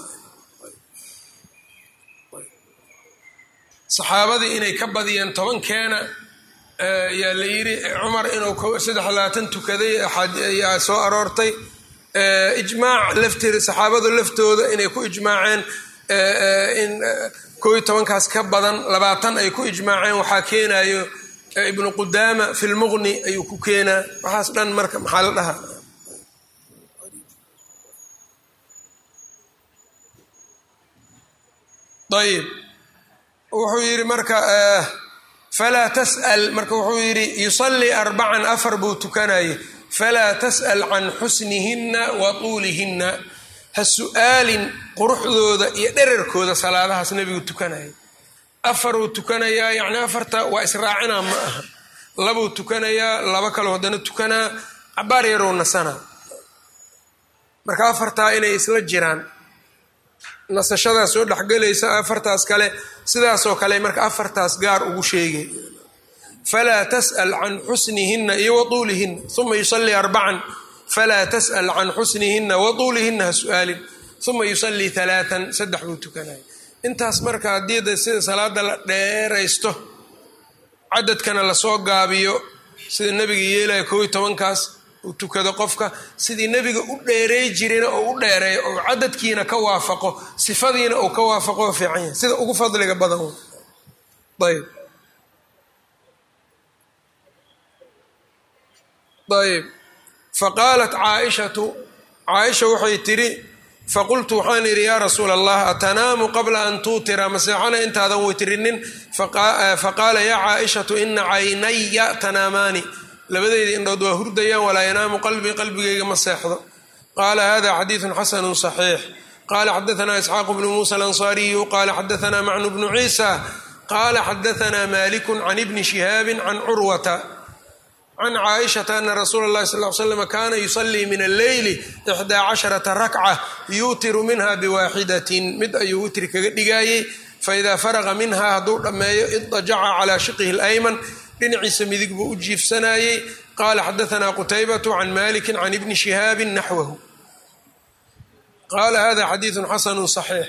saxaabadii inay ka badiyeen 10 keena yaa la yiri Umar inuu 13 tukaday ayaa soo aroortay ijmaac laftir saxaabadu laftooda inay ku ijmaaceen in 11 kaas ka badan 20 ay ku ijmaaceen waxa keenayo ibn Qudama fi al-Mughni ayuu ku keenaa waxaas dhan marka maxaa la dhahaa طيب wuxuu yiri marka fala tas'al marka wuxuu yiri yusalli 4 buu tukanay fala tas'al an husnihinna wa tulihinna hasu'alin quruxdooda iyo dhererkooda salaadahaas nabigu tukanay 4 uu tukanaya yani 4 waa israacina ma aha 2 uu tukanaya 2 kale wadana tukana cabaar yaroo nasana marka 4 inay isla jiraan nasashada soo dhaxgalaysa 4taas kale sidaas oo kale marka 4taas gaar ugu sheegay fala tas'al an husnihinna wa tulihinna thumma yusalli 4 fala tas'al an husnihinna wa tulihinna su'alin thumma yusalli 3 saddex uu tukanay intaas marka hadii sida salaada la dheeraysto cadadkana la soo gaabiyo sida nabiga yeelay 11 kaas uu tukado qofka sidii nabiga u dheereey jireen oo u dheereey oo cadadkiina ka waafaqo sifadiina oo ka waafaqo fiican yahay sida ugu fadliga badan طيب فقالت عائشة waxay tiri فقلت waxaan iri ya rasuul Allah atanaamu qabla an tutira mas'ana intaadan witrinin faqala ya Aisha inna aynaya tanaamani labadayda indhood waa hurdayaan walaa yanaamu qalbigayga ma seexdo qaala hada xadiidun xasanun saxiix qala xadaثna isxaaq bnu muسى الأnصاriyu qala xadaثna macnu bnu ciisa qala xadaثna malik can ibni shihaabi can curwata can caaئiشhaةa ana rasuula الlahi sal ly slam kana yuصlii min alleyli 11 rakca yuutiru minha bwaaxidaة mid ayuu witri kaga dhigaayey faإida faraqa minha hadduu dhammeeyo idajaca calى shiqihi اlayman dhinaciisa midig buu u jiifsanayey qala xadaثna qtaybaة can maliki can ibni shihaabi naxwahu qala hada xadiiثu xasanu صaxiix.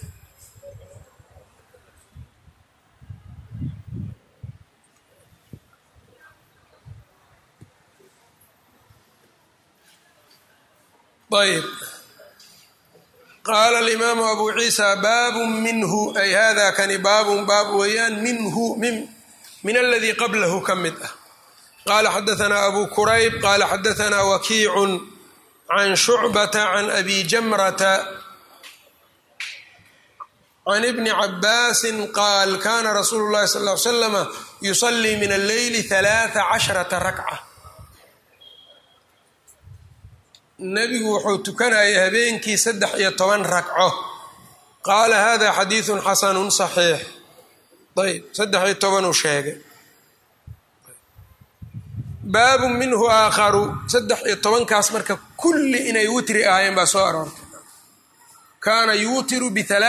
ayb qaala alimaamu abu ciisa baabu minhu ay hada kani baabun baab weeyaan minhu min aladii qablahu ka mid ah. qaala xadaثna abu kurayb qaala xadaثna wakiicu can shucbata can abi jamrata can ibni cabaasi qaal kana rasuulu اllahi sal ly slama yusalii min alleyli 13 rakca. nebigu wuxuu tukanayay habeenkii 13 rakco. qaala hada xadiiثu xasanu صaxiix. ayb 13 uu sheegay. baabu minhu aakharu 13kaas marka kulli inay witri ahaayeen baa soo aroortay. kaana yuutiru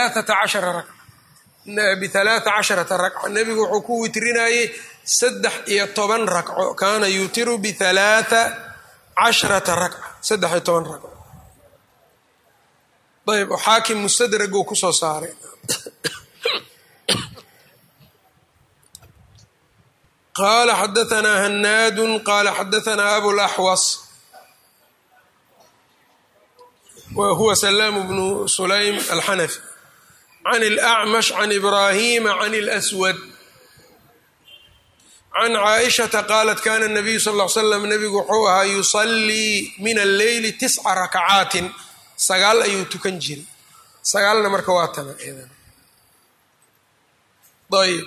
ب13 rakca nebigu wuxuu ku witrinayey 13 rakco. kaana yuutiru ب13 rakca 13 rakco. ayb xaakim mustadrag uu kusoo saaray. qala xadaثna hanaad qala xadaثna abulaxwas wa huwa salaam bnu sulaym alxanafi can اlأcmash can ibrahima can اlأswad can caaئiشhaةa qaalat kana الnabiyu sal اه l slam nebigu wuxuu ahaa yusalii min alleyli 9 rakcaatin 9 ayuu tukan jiray 9na marka waa tana ayb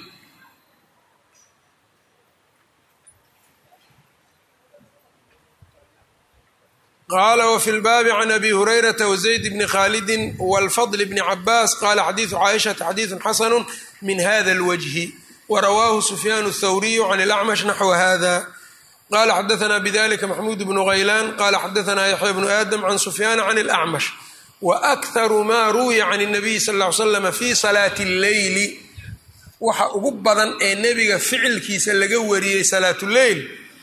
qala wfi lbaabi can abi hurayrata wzayd bni khalidi wاlfadl bni cabaas qala xadiiثu caaئiشhaةa xadiiثu xasanu min hada اlwجhi wrawaahu sufyaan الthawriyu can اlأcmash naxو hada. qala xadaثna bdlika maxmuud bnu haylaan qala xadaثna yaxya bnu aadam can sufyaana can اlأcmash waأkharu ma ruwiya can الnabiy sal اه ly slam fi salaati اlleyli waxa ugu badan ee nebiga ficilkiisa laga wariyey salaat اleyl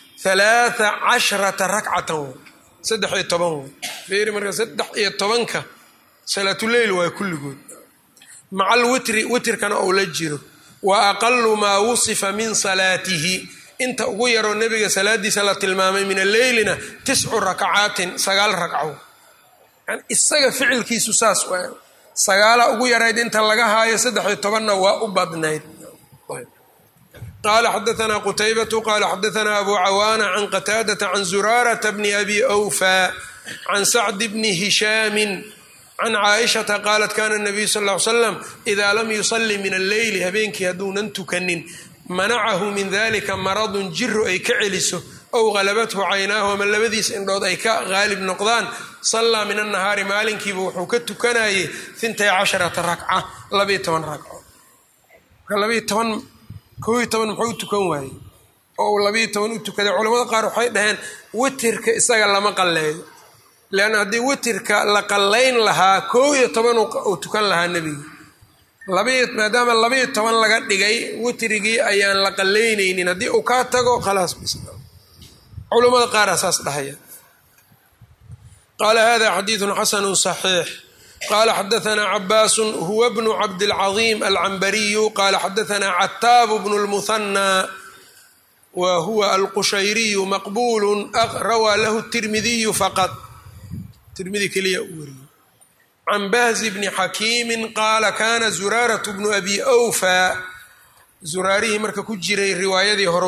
13 rakcatan 13 feeri marka 13ka salaatuleyl waa kulligood maca alwitri witrkana ou la jiro wa aqalu maa wusifa min salaatihi inta ugu yaroo nebiga salaadiisa la tilmaamay min alleylina 9 rakcaatin 9 rakco. yani isaga ficilkiisu saas waa 9 ugu yarayd inta laga haayo 13na waa u badnayd. qala xadaثna qtaybatu qala xadaثna abu cawaana can qataadata can zuraarata bni abi awfa can sacd bni hishaami can caaئiشhaةa qaalat kana الnabiyu sal اه ly slam ida lam yusali min alleyli habeenkii hadduunan tukanin manacahu min dalika maradun jiru ay ka celiso ow halabathu caynaahu ama labadiis indhood ay ka haalib noqdaan sallaa min annahaari maalinkiiba wuxuu ka tukanayay 12 rakca 12 rakco. 12 muxuu u tukan waayey oo uu 12 u tukaday. culamada qaar waxay dhaheen witirka isaga lama qalleeyo leanna haddii witirka la qallayn lahaa 11 uu tukan lahaa nebiga maadaama 12 laga dhigay witrigii ayaan la qallaynaynin haddii uu kaa tago khalaas culamada qaara saas dhahaya. qaala hada xadiiثu xasanu صaxiix. qala xadaثna cabaas huwa bnu cabdالcaظiim alcambariyu qala xadaثna cataab bnu اlmuhanى wa huwa alqushayriyu maqbul rawaa lahu الtirmidiyu faqad tirmidi keliya u wariyey can bahzi bni xakiimi qaala kana zuraaraة bnu abi awfa zuraarihii marka ku jiray riwaayadii hore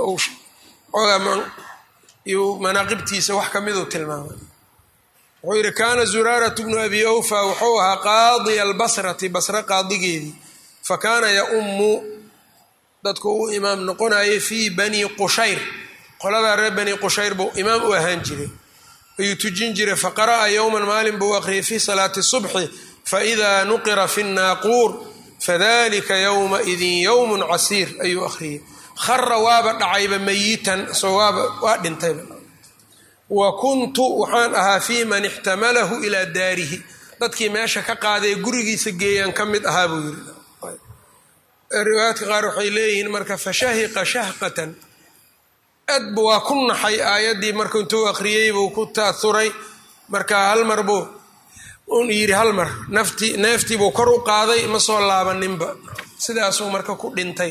manaaqibtiisa wax kamiduu tilmaamay. wuxuu yidhi kaana zuraaratu bnu abi awfa wuxuu ahaa qaadiya albasrati basre qaadigeedii fa kaana yaummu dadku u imaam noqonayay fii bani qushayr qoladaa reer bani qushayr buu imaam u ahaan jiray ayuu tujin jiray faqara'a yowman maalin buu aqriyay fii salaati subxi faidaa nuqira fi الnaaquur fadalika ywmaidin ywm casiir ayuu akhriyey. khara waaba dhacayba mayitan isagoo waa dhintayba. wa kuntu waxaan ahaa fii man ixtamalahu ilaa daarihi dadkii meesha ka qaaday gurigiisa geeyaan ka mid ahaa buu yiri. riwaayaadka qaar waxay leeyihiin marka fashahiqa shahqatan adba waa ku naxay aayaddii marka intuu akhriyey buu ku taauray marka hal mar buu un yidhi hal mar neeftii buu kor u qaaday ma soo laabaninba sidaasuu marka ku dhintay.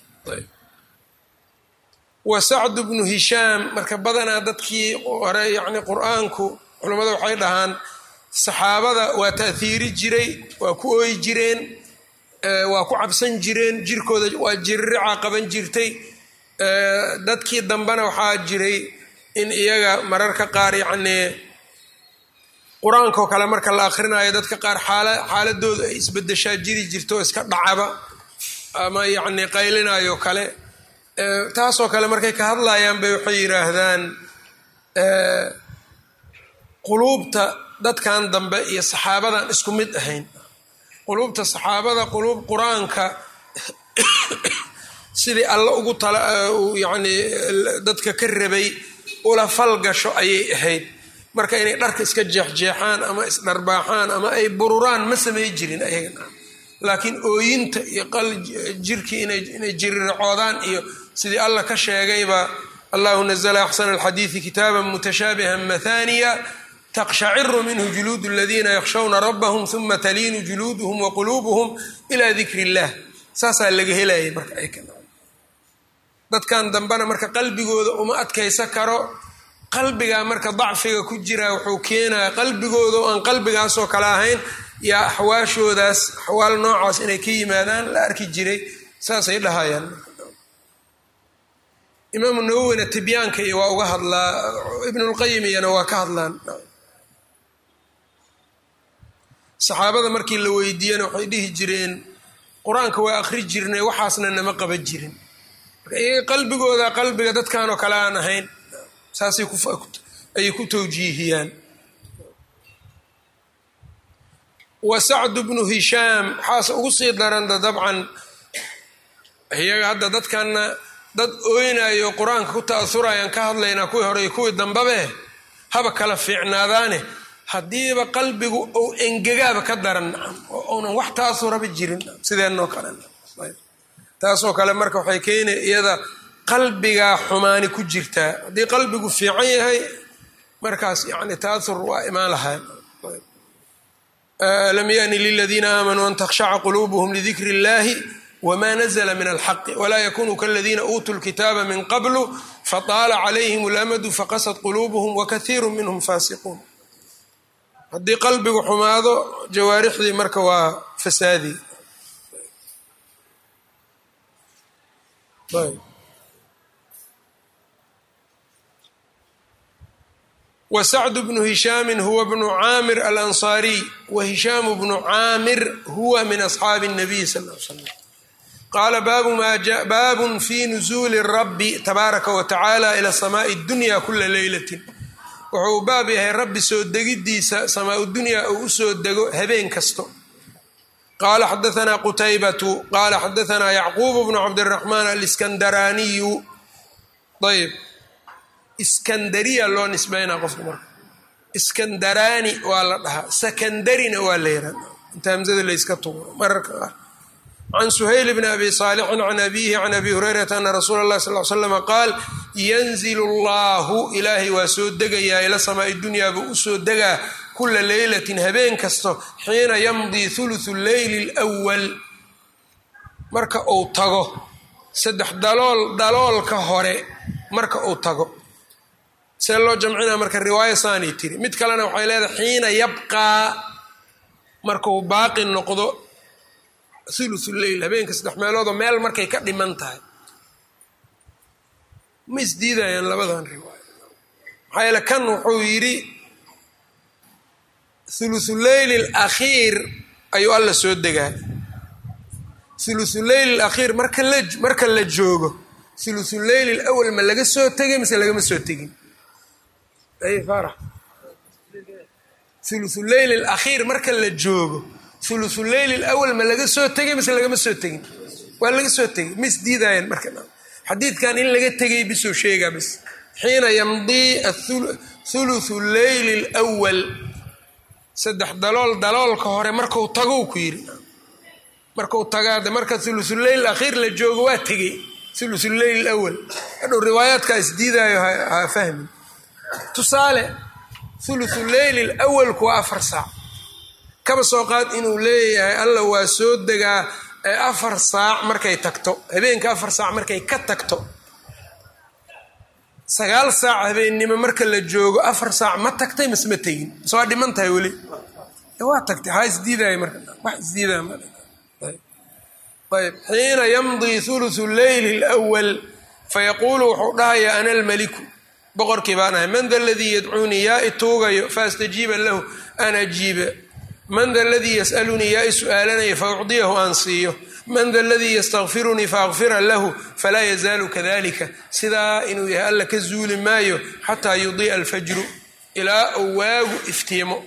wa sacdu bnu hishaam marka badanaa dadkii hore yacni qur-aanku culammada waxay dhahaan saxaabada waa ta'hiiri jiray waa ku ooyi jireen waa ku cabsan jireen jirkooda waa jiririca qaban jirtay. dadkii dambena waxaa jiray in iyaga mararka qaar yacnii qur-aankao kale marka la akhrinayo dadka qaar xaaladooda ay isbedeshaa jiri jirto oo iska dhacaba ama yacnii qaylinayo kale. taasoo kale markay ka hadlayaan bay waxay yidhaahdaan quluubta dadkan dambe iyo saxaabadan isku mid ahayn. quluubta saxaabada quluub qur-aanka sidii alla ugu yacnii dadka ka rabay ula falgasho ayay ahayd. marka inay dharka iska jeexjeexaan ama isdharbaaxaan ama ay bururaan ma samay jirin ayagana. laakiin ooyinta iyo jirkii inay jirircoodaan iyo sidii alla ka sheegayba allahu nazla axsana alxadiidi kitaaban mutashaabihan mathaniya taqshaciru minhu juluud aladiina yakhshawna rabbahum uma taliinu juluuduhum wa quluubuhum ilaa dikri illah. saasaa laga helayay marka dadkan dambena marka qalbigooda uma adkaysa karo. qalbigaa marka dacfiga ku jira wuxuu keenaya qalbigooda oo aan qalbigaasoo kale ahayn yaa axwaashoodaas axwaal noocaas inay ka yimaadaan la arki jiray saasay dhahayaan. imaamu nawowina tibyaanka iyo waa uga hadlaa ibnulqayim iyana waa ka hadlaan. saxaabada markii la weydiiyana waxay dhihi jireen qur-aanka waa akhri jirnay waxaasna nama qaban jirin. marka iyaga qalbigooda qalbiga dadkan oo kale aan ahayn saasay ayay ku tawjiihiyaan. wa sacdu bnu hishaam waxaase ugu sii daranda dabcan iyaga hadda dadkanna dad ooynayo qur-aanka ku ta'asurayaan ka hadlaynaa kuwii hore iyo kuwii dambabe haba kala fiicnaadaane haddiiba qalbigu ou engegaaba ka daran oo uunan wax ta'asuraba jirin sideenoo kale. taasoo kale marka waxay keenay iyada qalbigaa xumaani ku jirtaa. haddii qalbigu fiican yahay markaas yani ta'asur waa imaan lahaa. lam yani liladiina aamanuu an takhshaca quluubuhum lidikri illahi wma nazla min alxaqi walaa yakunuu kaladiina uutuu lkitaaba min qablu fataala calayhim اlamadu faqasad quluubuhum wakaiiru minhum faasiquun. haddii qalbigu xumaado jawaarixdii marka waa fasaadi. wa sacdu bnu hishaamin huwa bnu caamir alansaariy wa hishaamu bnu caamir huwa min asxaabi الnabiy sal l slam. qaala baabun fi nuzuuli rabbi tabaaraka wa tacaala ila samaai dunya kula leylatin. wuxuu baab yahay rabbi soo degidiisa samaa dunya uu u soo dego habeen kasto. qaala xadaanaa qutaybatu qaala xadaanaa yacquub bnu cabdiraxmaan aliskandaraaniyu. ayb iskandariya loo nisbaynaa qofka marka iskandaraani waa la dhahaa sakandarina waa la yihahda inta hamzada layska tuuro mararka qaar. can suhayl bni abi saalixin can abiihi can abi hurayrata ana rasuula اllahi sal l slama qaal yanzilu allahu ilaahay waa soo degayaa ila samaai dunyaa buu u soo degaa kula leylatin habeen kasto xiina yamdii huluthu leyli اlwal marka uu tago saddex daloolka hore marka uu tago. see loo jamcinaa marka riwaaya saanay tiri. mid kalena waxay leedahay xiina yabqaa markuu baaqi noqdo thuluthu leyl habeenka saddex meeloodoo meel markay ka dhiman tahay. ma isdiidayaan labadan riwaaya maxaa yeele kan wuxuu yidhi thuluthu leyl alakhiir ayuu alla soo degaa. thuluthu leyl alakhiir marka la joogo thuluthu leyl alawal ma laga soo tegay mise lagama soo tegin? thuluthu leyl alakhiir marka la joogo thuluthu leyl alawal ma laga soo tegay mise lagama soo tegin waa laga soo tegay ma isdiidayaan marka xadiidkan in laga tegay bisoo sheegaa bis xiina yamdii thuluthu leyl alawal saddex daloolka hore markuu tago ku yiri markuu tagaade marka thuluthu leyl akhiir la joogo waa tegay thuluthu leyl alawal hadhow riwaayaadka isdiidayo ha fahmi tusaale thuluthu leyl alawal ku 4 saac kaba soo qaad inuu leeyahay alla waa soo degaa 4 saac markay tagto habeenka 4 saac markay ka tagto 9 saac habeennimo marka la joogo 4 saac ma tagtay mas ma tegin soo dhimantahay wali waa tagtay ha isdiiday marka wax isdiiday ma طيب حين يمضي ثلث الليل الأول فيقول وحدها أنا الملك بقر كبانا من ذا الذي يدعوني يا إتوغي فاستجيب له أنا أجيب من ذا الذي يسألني يا سؤالنا فأعطيه أنصيه من ذا الذي يستغفرني فأغفر له فلا يزال كذلك سذا إنه يهلك الزول مايو حتى يضيء الفجر إلى أواغ افتيمه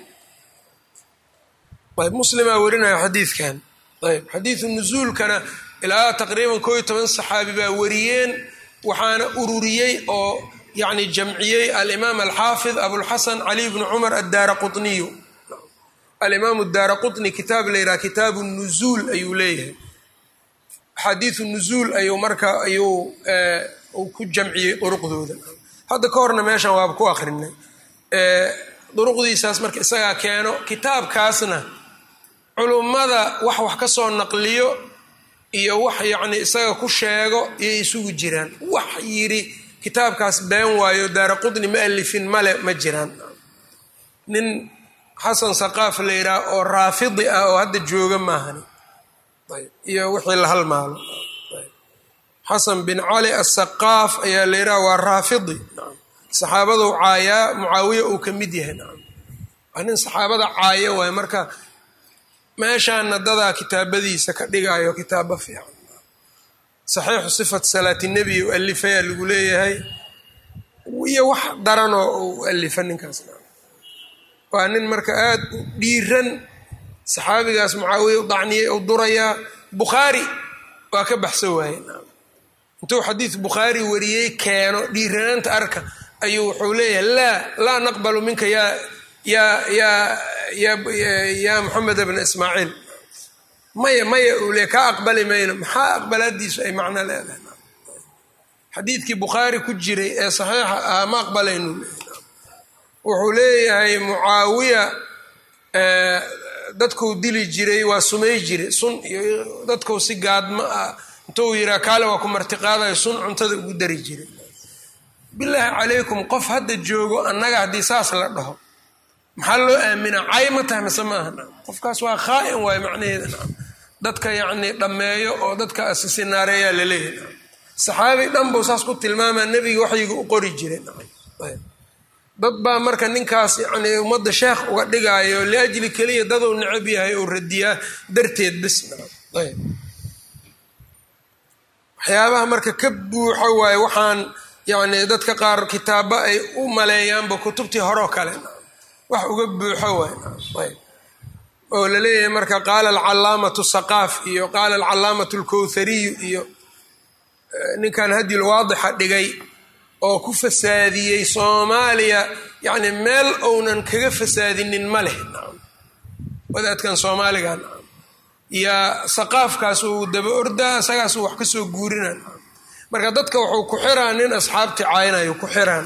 طيب مسلم أورنا حديث كان طيب حديث النزول كان إلى تقريبا 12 صحابي وريين وحان أروريي أو يعني جمعيي الإمام الحافظ أبو الحسن علي بن عمر الدارقطني الإمام الدارقطني كتاب ليرا كتاب النزول أيو ليه حديث النزول أيو مركا أيو كجمعيي طرق ذوذا هذا كورنا ماشا وابكو آخرين طرق ذي ساس مركا إساقا كانوا كتاب كاسنا culummada wax ka soo naqliyo iyo wax yaani isaga ku sheego iyo isugu jiraan wax yiri kitaabkaas been waayo Daaraqutni muallifin male ma jiraan nin Hasan Saqaf leeyahay oo raafidi ah oo hadda jooga maahani iyo wixii la halmaalo Hasan bin Ali as-Saqaf ayaa leeyahay waa raafidi saxaabadu caaya Muawiya uu kamid yahay anin saxaabada caaya way marka meeshaan dada kitaabadiisa ka dhigayo kitaabo fiican saxiix sifat salaati nabi alifay lagu leeyahay iyo wax daran oo alifan ninkaas waa nin marka aad dhiiran saxaabigaas Muawiya dacniyay oo duraya Bukhari waa ka baxsan waayeen intuu xadiis Bukhari wariyay keeno dhiiranaanta arka ayuu wuxuu leeyahay la naqbalu minka يا محمد بن إسماعيل ما ولك أقبل ما أقبل هديس أي معنى لا حديث بخاري كجري صحيح ما أقبلينه وحوليه معاوية dadku dili jiray waa sumay jiray sun dadku si gaadma intuu yira kala waa ku martiqaaday sun cuntada ugu dari jiray billahi alaykum qof hadda joogo annaga hadii saas la dhaho maxaa loo aaminaa caymata masamaahna qofkaas waa khaa'in way macnaheedu dadka yaani dhameeyo oo dadka assinaareeya la leeyahay saxaabi dhanbo saas ku tilmaama nabiga waxyiga u qori jiray dad baa marka ninkaas yaani umada sheekh uga dhigaayo laajli kaliya dad uu necab yahay oo radiya darteed bisna waxyaabaha marka ka buuxa way waxaan yaani dadka qaar kitaaba ay u maleeyaan ba kutubtii hore kale wax uga buuxo way oo la leeyahay marka qaal al-allamatu saqaf iyo qaal al-allamatu al-kawthari iyo ninkan hadi al-waadih dhigay oo ku fasaadiyay Soomaaliya yaani meel oonan kaga fasaadinin male wadaadkan Soomaaliga ya saqafkaas uu daba orda asagaas wax ka soo guurinaan marka dadka wuxuu ku xiraanin asxaabti caaynayo ku xiraan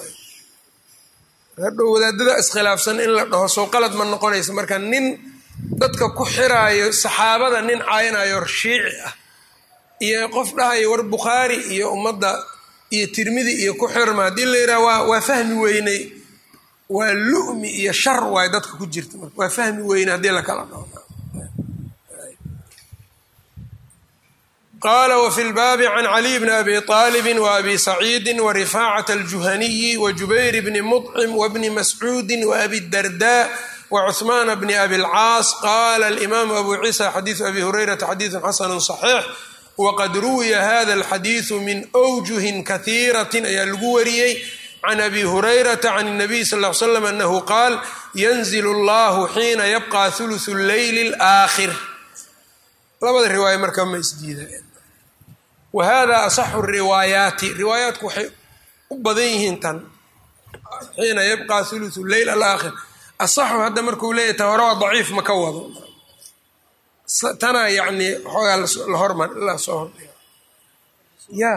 hadhow wadaadada iskhilaafsan in la dhaho soo qalad ma noqonayso marka nin dadka ku xiraayo saxaabada nin caaynayo shiici ah iyo qof dhahay war Bukhari iyo umada iyo Tirmidhi iyo ku xirma hadii la yiraahdo waa fahmi weynay waa lu'mi iyo shar way dadka ku jirta waa fahmi weynay hadii la kala dhaho قال وفي الباب عن علي بن أبي طالب وأبي سعيد ورفاعة الجهني وجبير بن مطعم وابن مسعود وأبي الدرداء وعثمان بن أبي العاص قال الإمام أبو عيسى حديث أبي هريرة حديث حسن صحيح وقد روي هذا الحديث من أوجه كثيرة يلقوري can abi hurayrata can الnabiy sal ll ly slam anahu qaal yanzil اllahu xiina yabqa ثuluثu اleyli اlآakhir. labada riwaaya marka ma isdiidayaan. wa hada asaxu riwaayaati, riwaayaatku waxay u badan yihiin tan xiina yabqa ثuluثu leyl alaakhir. asaxu hadda markuu leeyahy ta hore waa daciif ma ka wado, tana yani xoogaa la soo hordhiga ya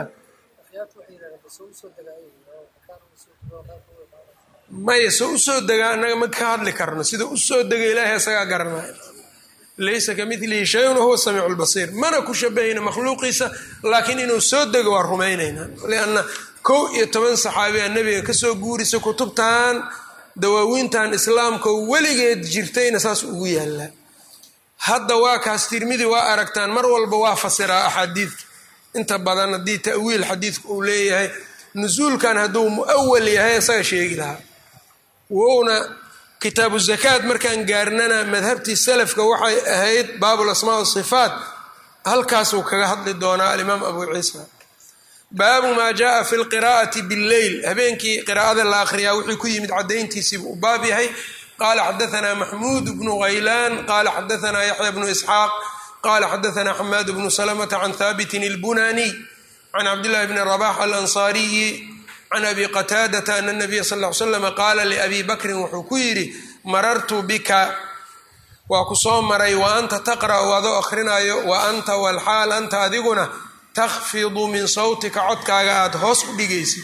maya soo usoo degaa annaga ma ka hadli karno, sida usoo dega ilaahay isagaa garanaya. laysa kamilihi shayun wahuwa samiicu lbasiir, mana ku shabahayna makhluuqiisa, laakiin inuu soo dego waa rumaynaynaa. lianna 11 saxaabiya nebiga kasoo guurisa kutubtan dawaawiintan islaamka weligeed jirtayna saas ugu yaallaa. hadda waa kaas Tirmidi waa aragtaan mar walba waa fasiraa axaadiidka inta badan haddii ta'wiil xadiidku uu leeyahay. nusuulkan hadduu mu'awal yahay isaga sheegi lahaa. wowna kitaabu zakaat markaan gaarnana madhabtii salafka waxay ahayd baabul asmaa wasifaat, halkaasuu kaga hadli doonaa alimaam abu ciisa. baabu maa jaaa fi lqiraa'ati billeyl, habeenkii qiraa'ada la akhriyaa wixii ku yimid caddayntiisiibuu u baab yahay. qaala xadaanaa maxmuud bnu haylaan qaala xadaanaa yaxya bnu isxaaq qaala xadaanaa xamaad bnu salamata can haabitin ilbunaniy can cabdillahi bni rabax alansaariyi can abi qataadata ana nabiya sal ll ly slam qaala liabi bakrin wuxuu ku yidhi marartu bika waa ku soo maray wa anta taqra'u adoo akhrinayo wa anta walxaal anta adiguna takhfidu min sawtika codkaaga aada hoos u dhigaysid.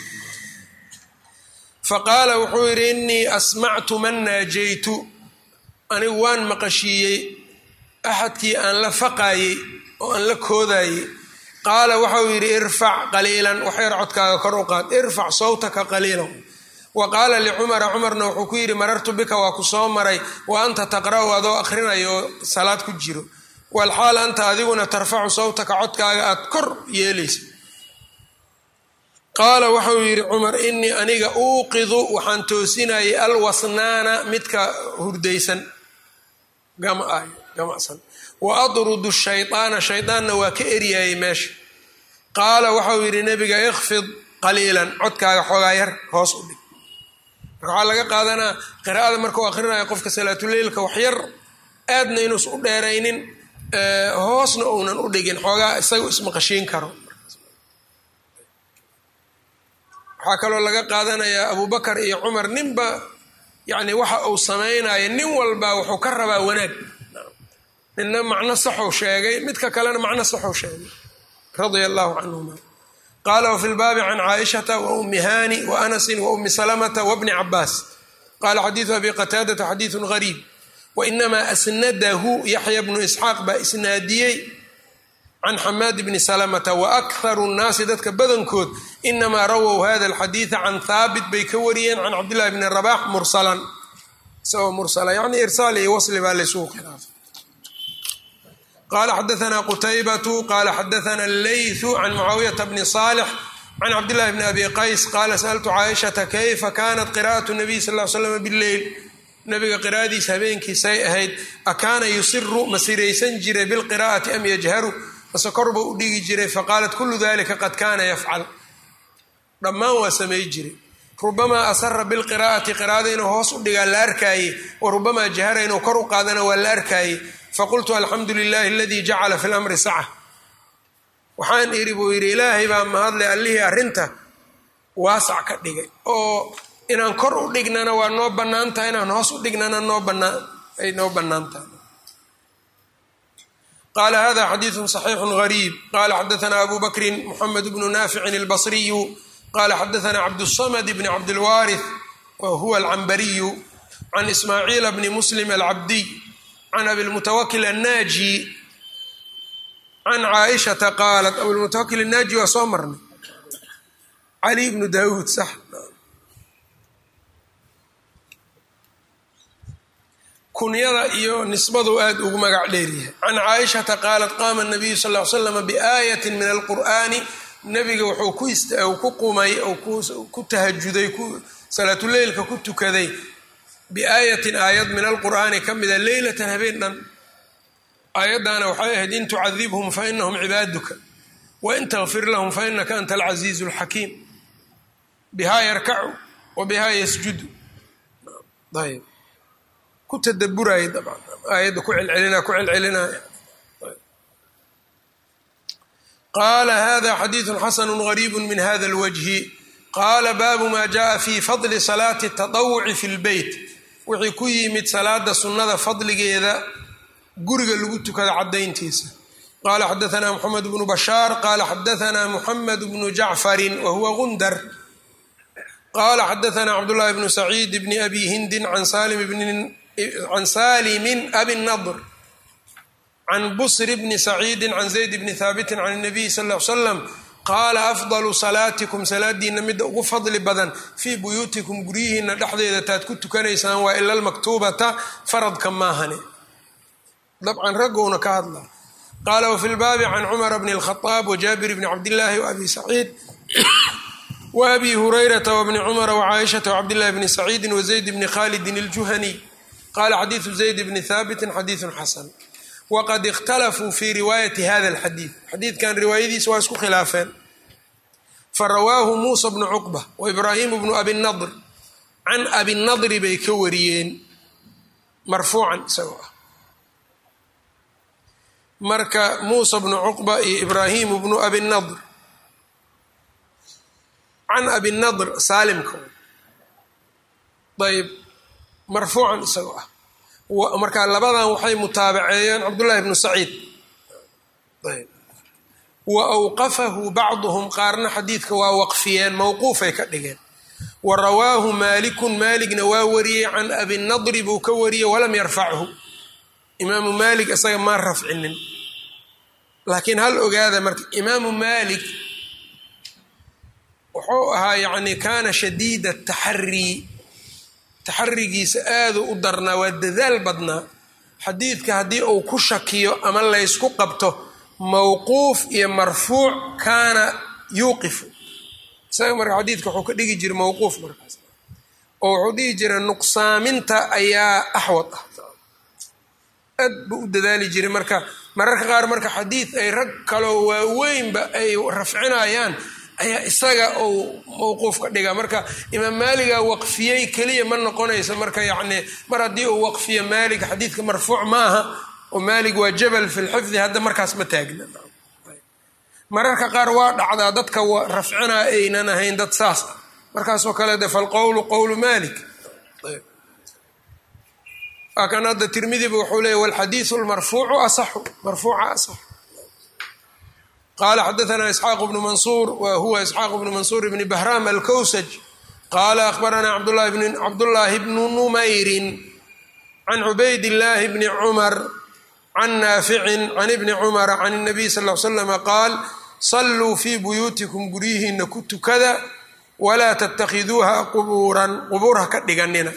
faqaala wuxuu yidhi innii asmactu man naajaytu, anigu waan maqashiiyey axadkii aan la faqaayey oo aan la koodayey. qaala waxau yidhi irfac qaliilan, waxyar codkaaga kor u qaad, irfac sawtaka qaliilan. wa qaala licumara, cumarna wuxuu ku yidhi marartu bika waa ku soo maray wa anta taqra'u adoo akhrinayo oo salaad ku jiro, walxaal anta adiguna tarfacu sawtaka codkaaga aada kor yeelaysa. qaala waxau yidhi cumar innii aniga uuqidu waxaan toosinayay alwasnaana midka hurdaysan gamacsan, wa adrudu shayطaana shaydaanna waa ka eryaayay meesha. qaala waxau yidhi nebiga ikfid qaliilan, codkaaga xoogaa yar hoos u dhig. marka waxaa laga qaadanaa qiraa'ada markuu akhrinayo qofka salaatuleylka waxyar aadna inuus u dheeraynin, hoosna uunan u dhigin, xoogaa isaga ismaqashiin karo. waxaa kaloo laga qaadanayaa abubakar iyo cumar ninba yani waxa uu samaynayo nin walba wuxuu ka rabaa wanaag. ninna macno saxuu sheegay, midka kalena macno saxuu sheegay radia allahu canhuma. qaala wafi lbaabi can caaishata wa ummi haani wa anasin wa ummi salamata wabni cabaas. qaala xadiidu abi qataadata xadiidun gariib wainamaa asnadahu yaxya bnu isxaaq baa isnaadiyey can xamaad bni salamata waakharu nnaasi dadka badankood inamaa rawow hada alxadiida can haabit bay ka wariyeen can cabdillahi bni rabax mursalan, isagoo mursala yani irsaal iyo wasli baa laysugu khilaafay. qaala xadaanaa qutaybatu qaala xadaana allaythu can mucaawiyata bni saalix can cabdillahi bni abi qays qaala sa'altu caaishata kayfa kanat qira'atu nabiy sal l slam billeyl, nabiga qiraa'adiisa habeenkiisay ahayd. akaana yusiru ma siraysan jiray bilqiraa'ati am yajharu, mase kor buu u dhigi jiray. faqaalat kullu dalika qad kaana yafcal, dhammaan waa samay jiray. rubamaa asara bilqiraa'ati, qiraa'ada inuu hoos u dhigaa la arkaaye, wa rubamaa jahara inuu kor u qaadana waa la arkaaye. faqultu alxamdu lilahi aladii jacala fi lamri saca, waxaan idhi buu yidhi ilaahay baa mahadlay allihii arrinta waasac ka dhigay, oo inaan kor u dhignana waa noo bannaan tahay, inaan hoos u dhignana ay noo bannaan tahay. qaala hada xadiidu صaxiixu gariib. qaala xadaanaa abu bakrin muxamed bnu naaficin albasriyu qaala xadaanaa cabdالsamd bni cabdilwaariث wa huwa alcambariyu can ismaaciila bni muslim alcabdiy can abilmutawakil annaaji can caaishata qaalat, abilmutawakil annaaji waa soo marnay, cali bnu daawuud sax. kunyada iyo nisbadu aad ugu magac dheeryahay. can caaishata qaalat qaama nabiyu sal l slam biaayatin min alqur'aani, nabiga wuxuu ku qumay oo ku tahajuday, salaatuleylka ku tukaday biaayatin aayad min alqur'aani ka mida leylatan habeen dhan. aayaddaana waxay ahayd in tucadibhum fainahum cibaaduka wain takfir lahum fainaka anta alcasiizu alxakiim. bihaa yarkacu wabihaa yasjudu ayb ku tadaburaya dabcan aayadda ku celcelinaya qaala hada xadiiثu xasanu غariib min hada اlwجhi qaala baabu ma jaءa fi fadli salaati الtaطawuci fi اlbeyt wixii ku yimid salaada sunnada fadligeeda guriga lagu tukada cadayntiisa qala xadaثna mxamed bnu bashaar qala xadaثna mxamed bnu jacfari wahuwa gundar qala xadaثna cabdالlahi bnu saciid bni abi hindin can salimin abi nadr can busr bni saciidi can zayd bni haabiti can الnabiy sal ll ly slam qaala afdalu salaatikum salaadiina midda ugu fadli badan fii buyuutikum guryihiina dhexdeeda taad ku tukanaysaan waa ila almaktubata faradka maahane dabcan raggouna ka hadla qaala wafi lbaabi can cumara bni اlkhaaab wajaabir bni cabdillaahi waabi saciid waabi hurayrata wabni cumara wacaaishata wcabdillahi bni saciidi wazayd bni khalidin اljuhaniy qala xadiidu zayd bni haabiti xadiidu xasan wqad اkhtalafuu fi riwaayati hada اlxadiid xadiidkan riwaayadiisa waa isku khilaafeen farawaahu muusa bnu cuqba waibraahimu bnu abi nadr can abi nadri bay ka wariyeen marfuucan isagoo ah marka muusa bnu cuqba iyo ibraahimu bnu abi nadr can abi nadr saalimka ayb marfuucan isagoo ah marka labadan waxay mutaabaceeyeen cabdullahi bnu saciid wa awqafahu bacduhum qaarna xadiidka waa waqfiyeen mawquufay ka dhigeen wa rawaahu maalikun maaligna waa wariyey can abi nadri buu ka wariyey walam yarfachu imaamu maalik isaga maa rafcinin laakiin hal ogaada marka imaamu maalik wuxuu ahaa yani kaana shadiida taxarii taxarigiisa aadu u darnaa waa dadaal badnaa xadiidka haddii uu ku shakiyo ama laysku qabto mawquuf iyo marfuuc kaana yuuqifu isaga marka xadiidka wuxuu ka dhigi jiray mawquuf markaas oo wuxuu dhihi jiray nuqsaaminta ayaa axwad ah aad buu u dadaali jiray marka mararka qaar marka xadiid ay rag kaloo waaweynba ay rafcinayaan ayaa isaga uu mawquuf ka dhiga marka imaam maaliga waqfiyey keliya ma noqonaysa marka yacni mar haddii uu waqfiyo maalig xadiidka marfuuc maaha oo maalig waa jabal fi lxifdi hadda markaas ma taagna mararka qaar waa dhacdaa dadka rafcinaa aynan ahayn dad saas ah markaasoo kale de falqowlu qowlu maalik laakiin hadda tirmidiba wuxuu leeyay walxadiidu lmarfuucu asaxu marfuuca asaxu qala xadaثna isxaaq bnu mansuur wa huwa isxaaq bnu mansuur bni bahram alkowsaj qala akhbarana cabdullaahi bnu numayrin can cubayd illaahi bni cumar can naaficin can ibni cumara can الnabiy sal ll ly slama qaal saluu fii buyuutikum guryihiina ku tukada walaa tatakhiduuha qubuuran qubuur ha ka dhiganina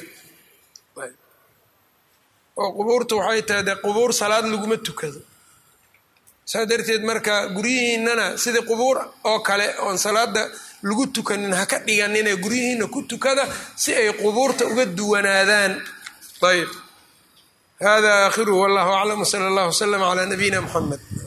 oo qubuurta waxay tahay de qubuur salaad laguma tukado saa darteed marka guryihiinana sidii qubuur oo kale oon salaada lagu tukanin ha ka dhiganine guryihiina ku tukada si ay qubuurta uga duwanaadaan ayb hada aakhiruhu wallahu aclam wsala allah wslama calaa nabiyina muxamed